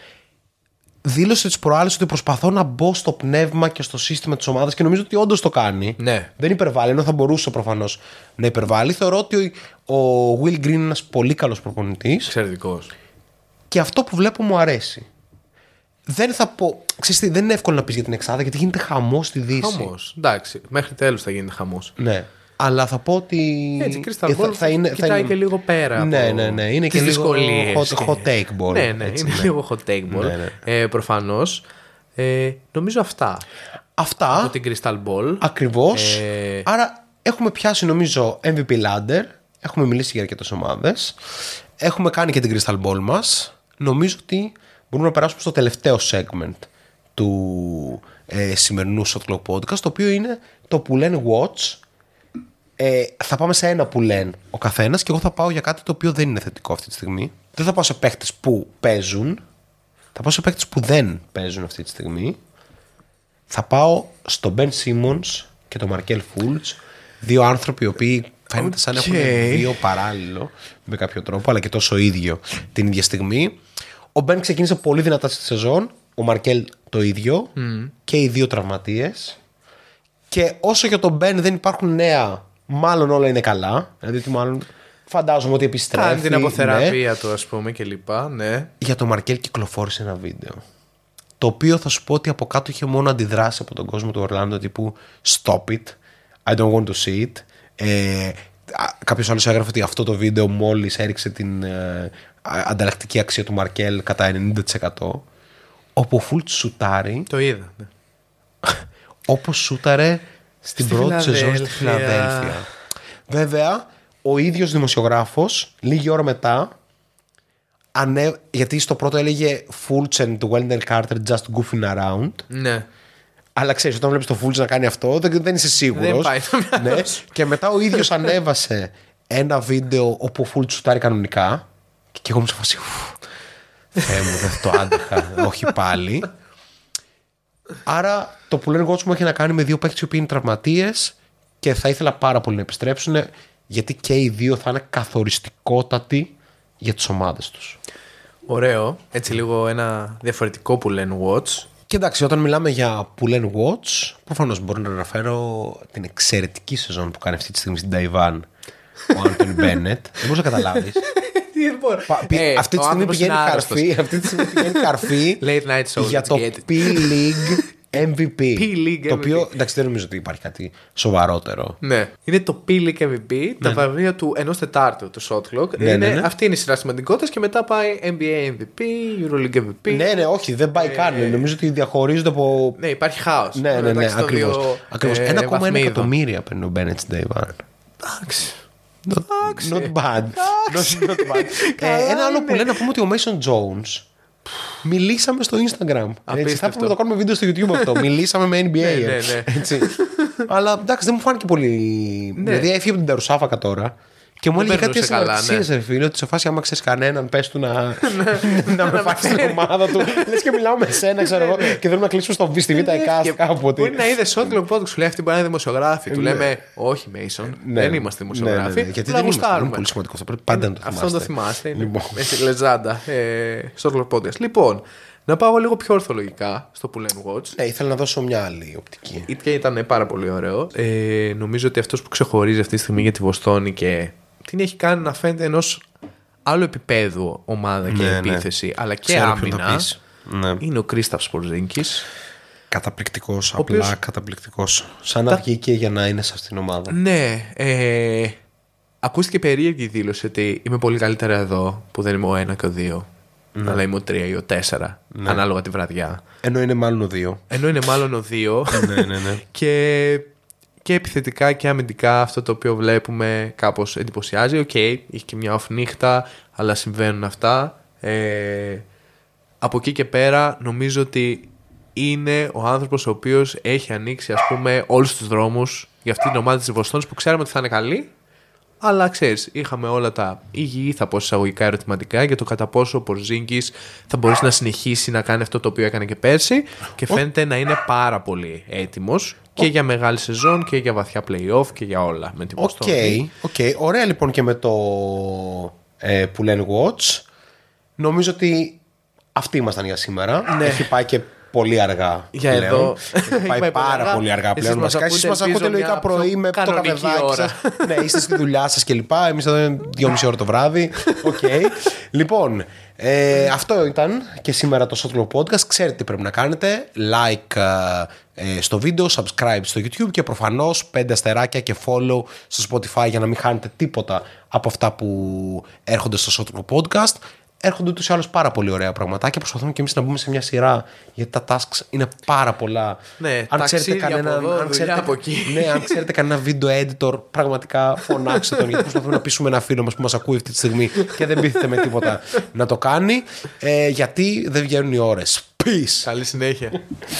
Speaker 2: Δήλωσε τις προάλλες ότι προσπαθώ να μπω στο πνεύμα και στο σύστημα της ομάδας και νομίζω ότι όντως το κάνει.
Speaker 3: Ναι.
Speaker 2: Δεν υπερβάλλει, ενώ θα μπορούσε προφανώς να υπερβάλλει. Θεωρώ ότι ο Will Green είναι ένας πολύ καλός προπονητής.
Speaker 3: Εξαιρετικός.
Speaker 2: Και αυτό που βλέπω μου αρέσει. Δεν θα πω. Ξέρεις τι, δεν είναι εύκολο να πεις για την εξάδα γιατί γίνεται χαμός στη Δύση.
Speaker 3: Χαμός. Εντάξει, μέχρι τέλους θα γίνει χαμός.
Speaker 2: Ναι. Αλλά θα πω ότι.
Speaker 3: Έτσι, η Crystal
Speaker 2: ε,
Speaker 3: Ball
Speaker 2: θα είναι,
Speaker 3: κοιτάει
Speaker 2: θα είναι...
Speaker 3: και λίγο πέρα.
Speaker 2: Ναι,
Speaker 3: από
Speaker 2: ναι, ναι. Είναι
Speaker 3: τις
Speaker 2: και λίγο
Speaker 3: δυσκολίες
Speaker 2: hot,
Speaker 3: και-
Speaker 2: hot take ball.
Speaker 3: Ναι, ναι,
Speaker 2: έτσι,
Speaker 3: είναι
Speaker 2: ναι.
Speaker 3: λίγο hot take ball.
Speaker 2: Ναι, ναι.
Speaker 3: Ε, προφανώς. Ε, νομίζω αυτά
Speaker 2: Αυτά.
Speaker 3: από την Crystal Ball.
Speaker 2: Ακριβώς.
Speaker 3: Ε,
Speaker 2: Άρα έχουμε πιάσει νομίζω εμ βι πι ladder. Έχουμε μιλήσει για αρκετές ομάδες. Έχουμε κάνει και την Crystal Ball μας. Νομίζω ότι μπορούμε να περάσουμε στο τελευταίο segment του ε, σημερινού Shot Clock Podcast, το οποίο είναι το που λένε watch. Ε, θα πάμε σε ένα που λένε ο καθένας και εγώ θα πάω για κάτι το οποίο δεν είναι θετικό αυτή τη στιγμή. Δεν θα πάω σε παίκτες που παίζουν. Θα πάω σε παίκτες που δεν παίζουν αυτή τη στιγμή. Θα πάω στο Ben Simmons και τον Markel Fultz. Δύο άνθρωποι οι οποίοι φαίνεται σαν να
Speaker 3: Οκ.
Speaker 2: έχουν δύο παράλληλο με κάποιο τρόπο, αλλά και τόσο ίδιο την ίδια στιγμή. Ο Ben ξεκίνησε πολύ δυνατά στη σεζόν. Ο Markel το ίδιο. Και οι δύο τραυματίες. Και όσο για τον Ben δεν υπάρχουν νέα, μάλλον όλα είναι καλά. Δηλαδή ότι μάλλον φαντάζομαι ότι επιστρέφει.
Speaker 3: Κάνει την
Speaker 2: ναι.
Speaker 3: αποθεραπεία του, ας πούμε, και λοιπά. Ναι.
Speaker 2: Για τον Markel κυκλοφόρησε ένα βίντεο. Το οποίο θα σου πω ότι από κάτω είχε μόνο αντιδράσει από τον κόσμο του Ορλάντο τύπου Stop it, I don't want to see it. Ε, κάποιος άλλος έγραφε ότι αυτό το βίντεο μόλις έριξε την ε, ανταλλακτική αξία του Markel κατά ενενήντα τοις εκατό. Όπου ο Fultz σουτάρει
Speaker 3: Το είδα. Ναι.
Speaker 2: όπως σούταρε στην
Speaker 3: Στη
Speaker 2: πρώτη σεζόν στη
Speaker 3: Φιλαδέλφια.
Speaker 2: Φιλαδέλφια. Βέβαια, ο ίδιος δημοσιογράφος λίγη ώρα μετά, ανέ... γιατί στο πρώτο έλεγε Fultz and Wendell Carter just goofing around.
Speaker 3: Ναι.
Speaker 2: Αλλά ξέρεις, όταν βλέπεις το Fultz να κάνει αυτό, δεν, δεν είσαι σίγουρος.
Speaker 3: Δεν πάει το μυαλό
Speaker 2: Ναι.
Speaker 3: σου.
Speaker 2: Και μετά ο ίδιος ανέβασε ένα βίντεο όπου ο Fultz σουτάρει κανονικά. Και, και εγώ μου σε φάση. Θεέ μου, δεν το άντεχα. Όχι πάλι. Άρα το που λένε Watch μου έχει να κάνει με δύο παίκτες οι οποίοι είναι τραυματίες και θα ήθελα πάρα πολύ να επιστρέψουν, γιατί και οι δύο θα είναι καθοριστικότατοι για τις ομάδες τους.
Speaker 3: Ωραίο. Έτσι λίγο ένα διαφορετικό που λένε watch.
Speaker 2: Και εντάξει, όταν μιλάμε για που λένε Watch, προφανώς μπορώ να αναφέρω την εξαιρετική σεζόν που κάνει αυτή τη στιγμή στην Ταϊβάν ο Άντονι Μπένετ. Δεν μπορείς να καταλάβεις.
Speaker 3: Ε,
Speaker 2: Αυτή τη
Speaker 3: ο
Speaker 2: στιγμή
Speaker 3: άνθρωπος
Speaker 2: πηγαίνει
Speaker 3: είναι άρρωστος.
Speaker 2: καρφί, αυτή τη στιγμή πηγαίνει καρφί
Speaker 3: Late night show,
Speaker 2: για
Speaker 3: let's
Speaker 2: το
Speaker 3: get it.
Speaker 2: P-League εμ βι πι.
Speaker 3: P-League
Speaker 2: Το
Speaker 3: εμ βι πι.
Speaker 2: οποίο, εντάξει, δεν νομίζω ότι υπάρχει κάτι σοβαρότερο.
Speaker 3: Ναι. Είναι το P-League εμ βι πι, τα βραβεία του ενός τετάρτου του Shot Clock.
Speaker 2: Ναι,
Speaker 3: είναι,
Speaker 2: ναι, ναι.
Speaker 3: Αυτή είναι η σειρά σημαντικότητας και μετά πάει N B A εμ βι πι, Euroleague εμ βι πι.
Speaker 2: Ναι, ναι, όχι, δεν πάει καν. Νομίζω ότι διαχωρίζονται από.
Speaker 3: Ναι, υπάρχει χάος.
Speaker 2: Ναι, ναι, ναι,
Speaker 3: μεταξύ των
Speaker 2: ακριβώς.
Speaker 3: δύο,
Speaker 2: Ακριβώς.
Speaker 3: ε,
Speaker 2: ένα κόμμα ένα
Speaker 3: βαθμίδων.
Speaker 2: εκατομμύρια παίρνει ο Μπένετ στην Ταϊβάν.
Speaker 3: Εντάξει.
Speaker 2: Not bad. Not, not bad. ε, ένα άλλο που λένε να πούμε ότι ο Mason Jones. Μιλήσαμε στο Instagram. Έτσι, θα έπρεπε να το κάνουμε βίντεο στο YouTube αυτό. Μιλήσαμε με N B A.
Speaker 3: Ναι, ναι, ναι.
Speaker 2: Έτσι. Αλλά εντάξει, δεν μου φάνηκε πολύ. Δηλαδή έφυγε από την Τερουσάφακα τώρα. Και μου
Speaker 3: Δεν
Speaker 2: έλεγε κάτι
Speaker 3: περνούσε καλά,
Speaker 2: ασυναρτησίες, ρε φίλε, ότι σε φάση άμα ξέρεις κανέναν, πες του να, να με φάει στην ομάδα του. Λες και μιλάω με σένα, ξέρω εγώ, και θέλουμε να κλείσουμε στο στη Β' Εκάστ κάπου. ότι-
Speaker 3: Μπορεί να είδε Shot Clock Podcast, σου λέει αυτή μπορεί να είναι δημοσιογράφη. Του
Speaker 2: Ναι.
Speaker 3: λέμε, όχι, Mason,
Speaker 2: Ναι.
Speaker 3: δεν είμαστε
Speaker 2: Ναι,
Speaker 3: δημοσιογράφοι.
Speaker 2: ναι, ναι. Γιατί
Speaker 3: απλά
Speaker 2: δεν είμαστε. Είναι
Speaker 3: γουστάρουμε.
Speaker 2: πολύ σημαντικό αυτό. Πρέπει πάντα να το θυμάστε.
Speaker 3: Αυτό το θυμάστε. Είναι
Speaker 2: Λοιπόν.
Speaker 3: έτσι, λεζάντα. Ε, Shot Clock Podcast. Λοιπόν, να πάω λίγο πιο ορθολογικά στο που λένε Watch.
Speaker 2: Ναι, ήθελα να δώσω μια άλλη οπτική.
Speaker 3: Και ήταν πάρα πολύ ωραίο. Ε, νομίζω ότι αυτός που ξεχωρίζει αυτή τη στιγμή για τη Βοστόνη και την έχει κάνει να φαίνεται ενός άλλου επίπεδου ομάδα και
Speaker 2: Ναι, ναι.
Speaker 3: επίθεση, αλλά και
Speaker 2: Ξέρω ποιον θα
Speaker 3: άμυνα.
Speaker 2: πεις. Ναι.
Speaker 3: Είναι ο Κρίσταφ Πορζίνκης.
Speaker 2: Καταπληκτικός,
Speaker 3: Ο οποίος-
Speaker 2: απλά καταπληκτικός. Σαν να βγήκε για να είναι σε αυτήν την ομάδα.
Speaker 3: Ναι. Ε, ακούστηκε περίεργη η δήλωση ότι είμαι πολύ καλύτερα εδώ που δεν είμαι ο ένα και ο δύο. Αλλά είμαι ο τρία ή ο τέσσερα. Ανάλογα τη βραδιά.
Speaker 2: Ενώ είναι μάλλον ο δύο.
Speaker 3: Ενώ είναι μάλλον ο δύο.
Speaker 2: ναι, ναι, ναι.
Speaker 3: και, και επιθετικά και αμυντικά αυτό το οποίο βλέπουμε κάπως εντυπωσιάζει. Οκ, okay, είχε και μια off νύχτα, αλλά συμβαίνουν αυτά. Ε, από εκεί και πέρα νομίζω ότι είναι ο άνθρωπος ο οποίος έχει ανοίξει ας πούμε όλους τους δρόμους για αυτή την ομάδα της Βοστόνης που ξέραμε ότι θα είναι καλή. Αλλά ξέρεις, είχαμε όλα τα υγιή, θα πω εισαγωγικά, ερωτηματικά για το κατά πόσο ο Πορζίνγκης θα μπορέσει να συνεχίσει να κάνει αυτό το οποίο έκανε και πέρσι. Και φαίνεται να είναι πάρα πολύ έτοιμος και για μεγάλη σεζόν και για βαθιά play-off και για όλα με την Βοστόνη.
Speaker 2: Οκ, okay, okay. Ωραία λοιπόν και με το ε, που λένε Watch. Νομίζω ότι αυτοί ήμασταν για σήμερα.
Speaker 3: Ναι.
Speaker 2: Έχει πάει και πολύ αργά
Speaker 3: για
Speaker 2: πλέον.
Speaker 3: Εδώ.
Speaker 2: Έχει πάει πάρα αργά. πολύ αργά πλέον. Εσείς μας ακούτε λογικά πρωί με το καφεδάκι σας. Ναι, είστε στη δουλειά σας κλπ. Εμείς εδώ είναι δυόμιση ώρα το βράδυ. Okay. Λοιπόν, ε, αυτό ήταν και σήμερα το Shot Clock Podcast. Ξέρετε τι πρέπει να κάνετε. Like ε, στο βίντεο, subscribe στο YouTube και προφανώς πέντε αστεράκια και follow στο Spotify για να μην χάνετε τίποτα από αυτά που έρχονται στο Shot Clock Podcast. Έρχονται ούτως ή άλλως πάρα πολύ ωραία πραγματάκια. Προσπαθούμε και εμείς να μπούμε σε μια σειρά, γιατί τα tasks είναι πάρα πολλά.
Speaker 3: Ναι,
Speaker 2: αν ξέρετε κανένα,
Speaker 3: από εδώ,
Speaker 2: αν ξέρετε,
Speaker 3: από εκεί.
Speaker 2: Ναι, αν ξέρετε κανένα video editor, πραγματικά φωνάξτε τον. Γιατί προσπαθούμε να πείσουμε ένα φίλο μας που μας ακούει αυτή τη στιγμή και δεν πείθεται με τίποτα να το κάνει. Ε, γιατί δεν βγαίνουν οι ώρες. Peace.
Speaker 3: Καλή συνέχεια.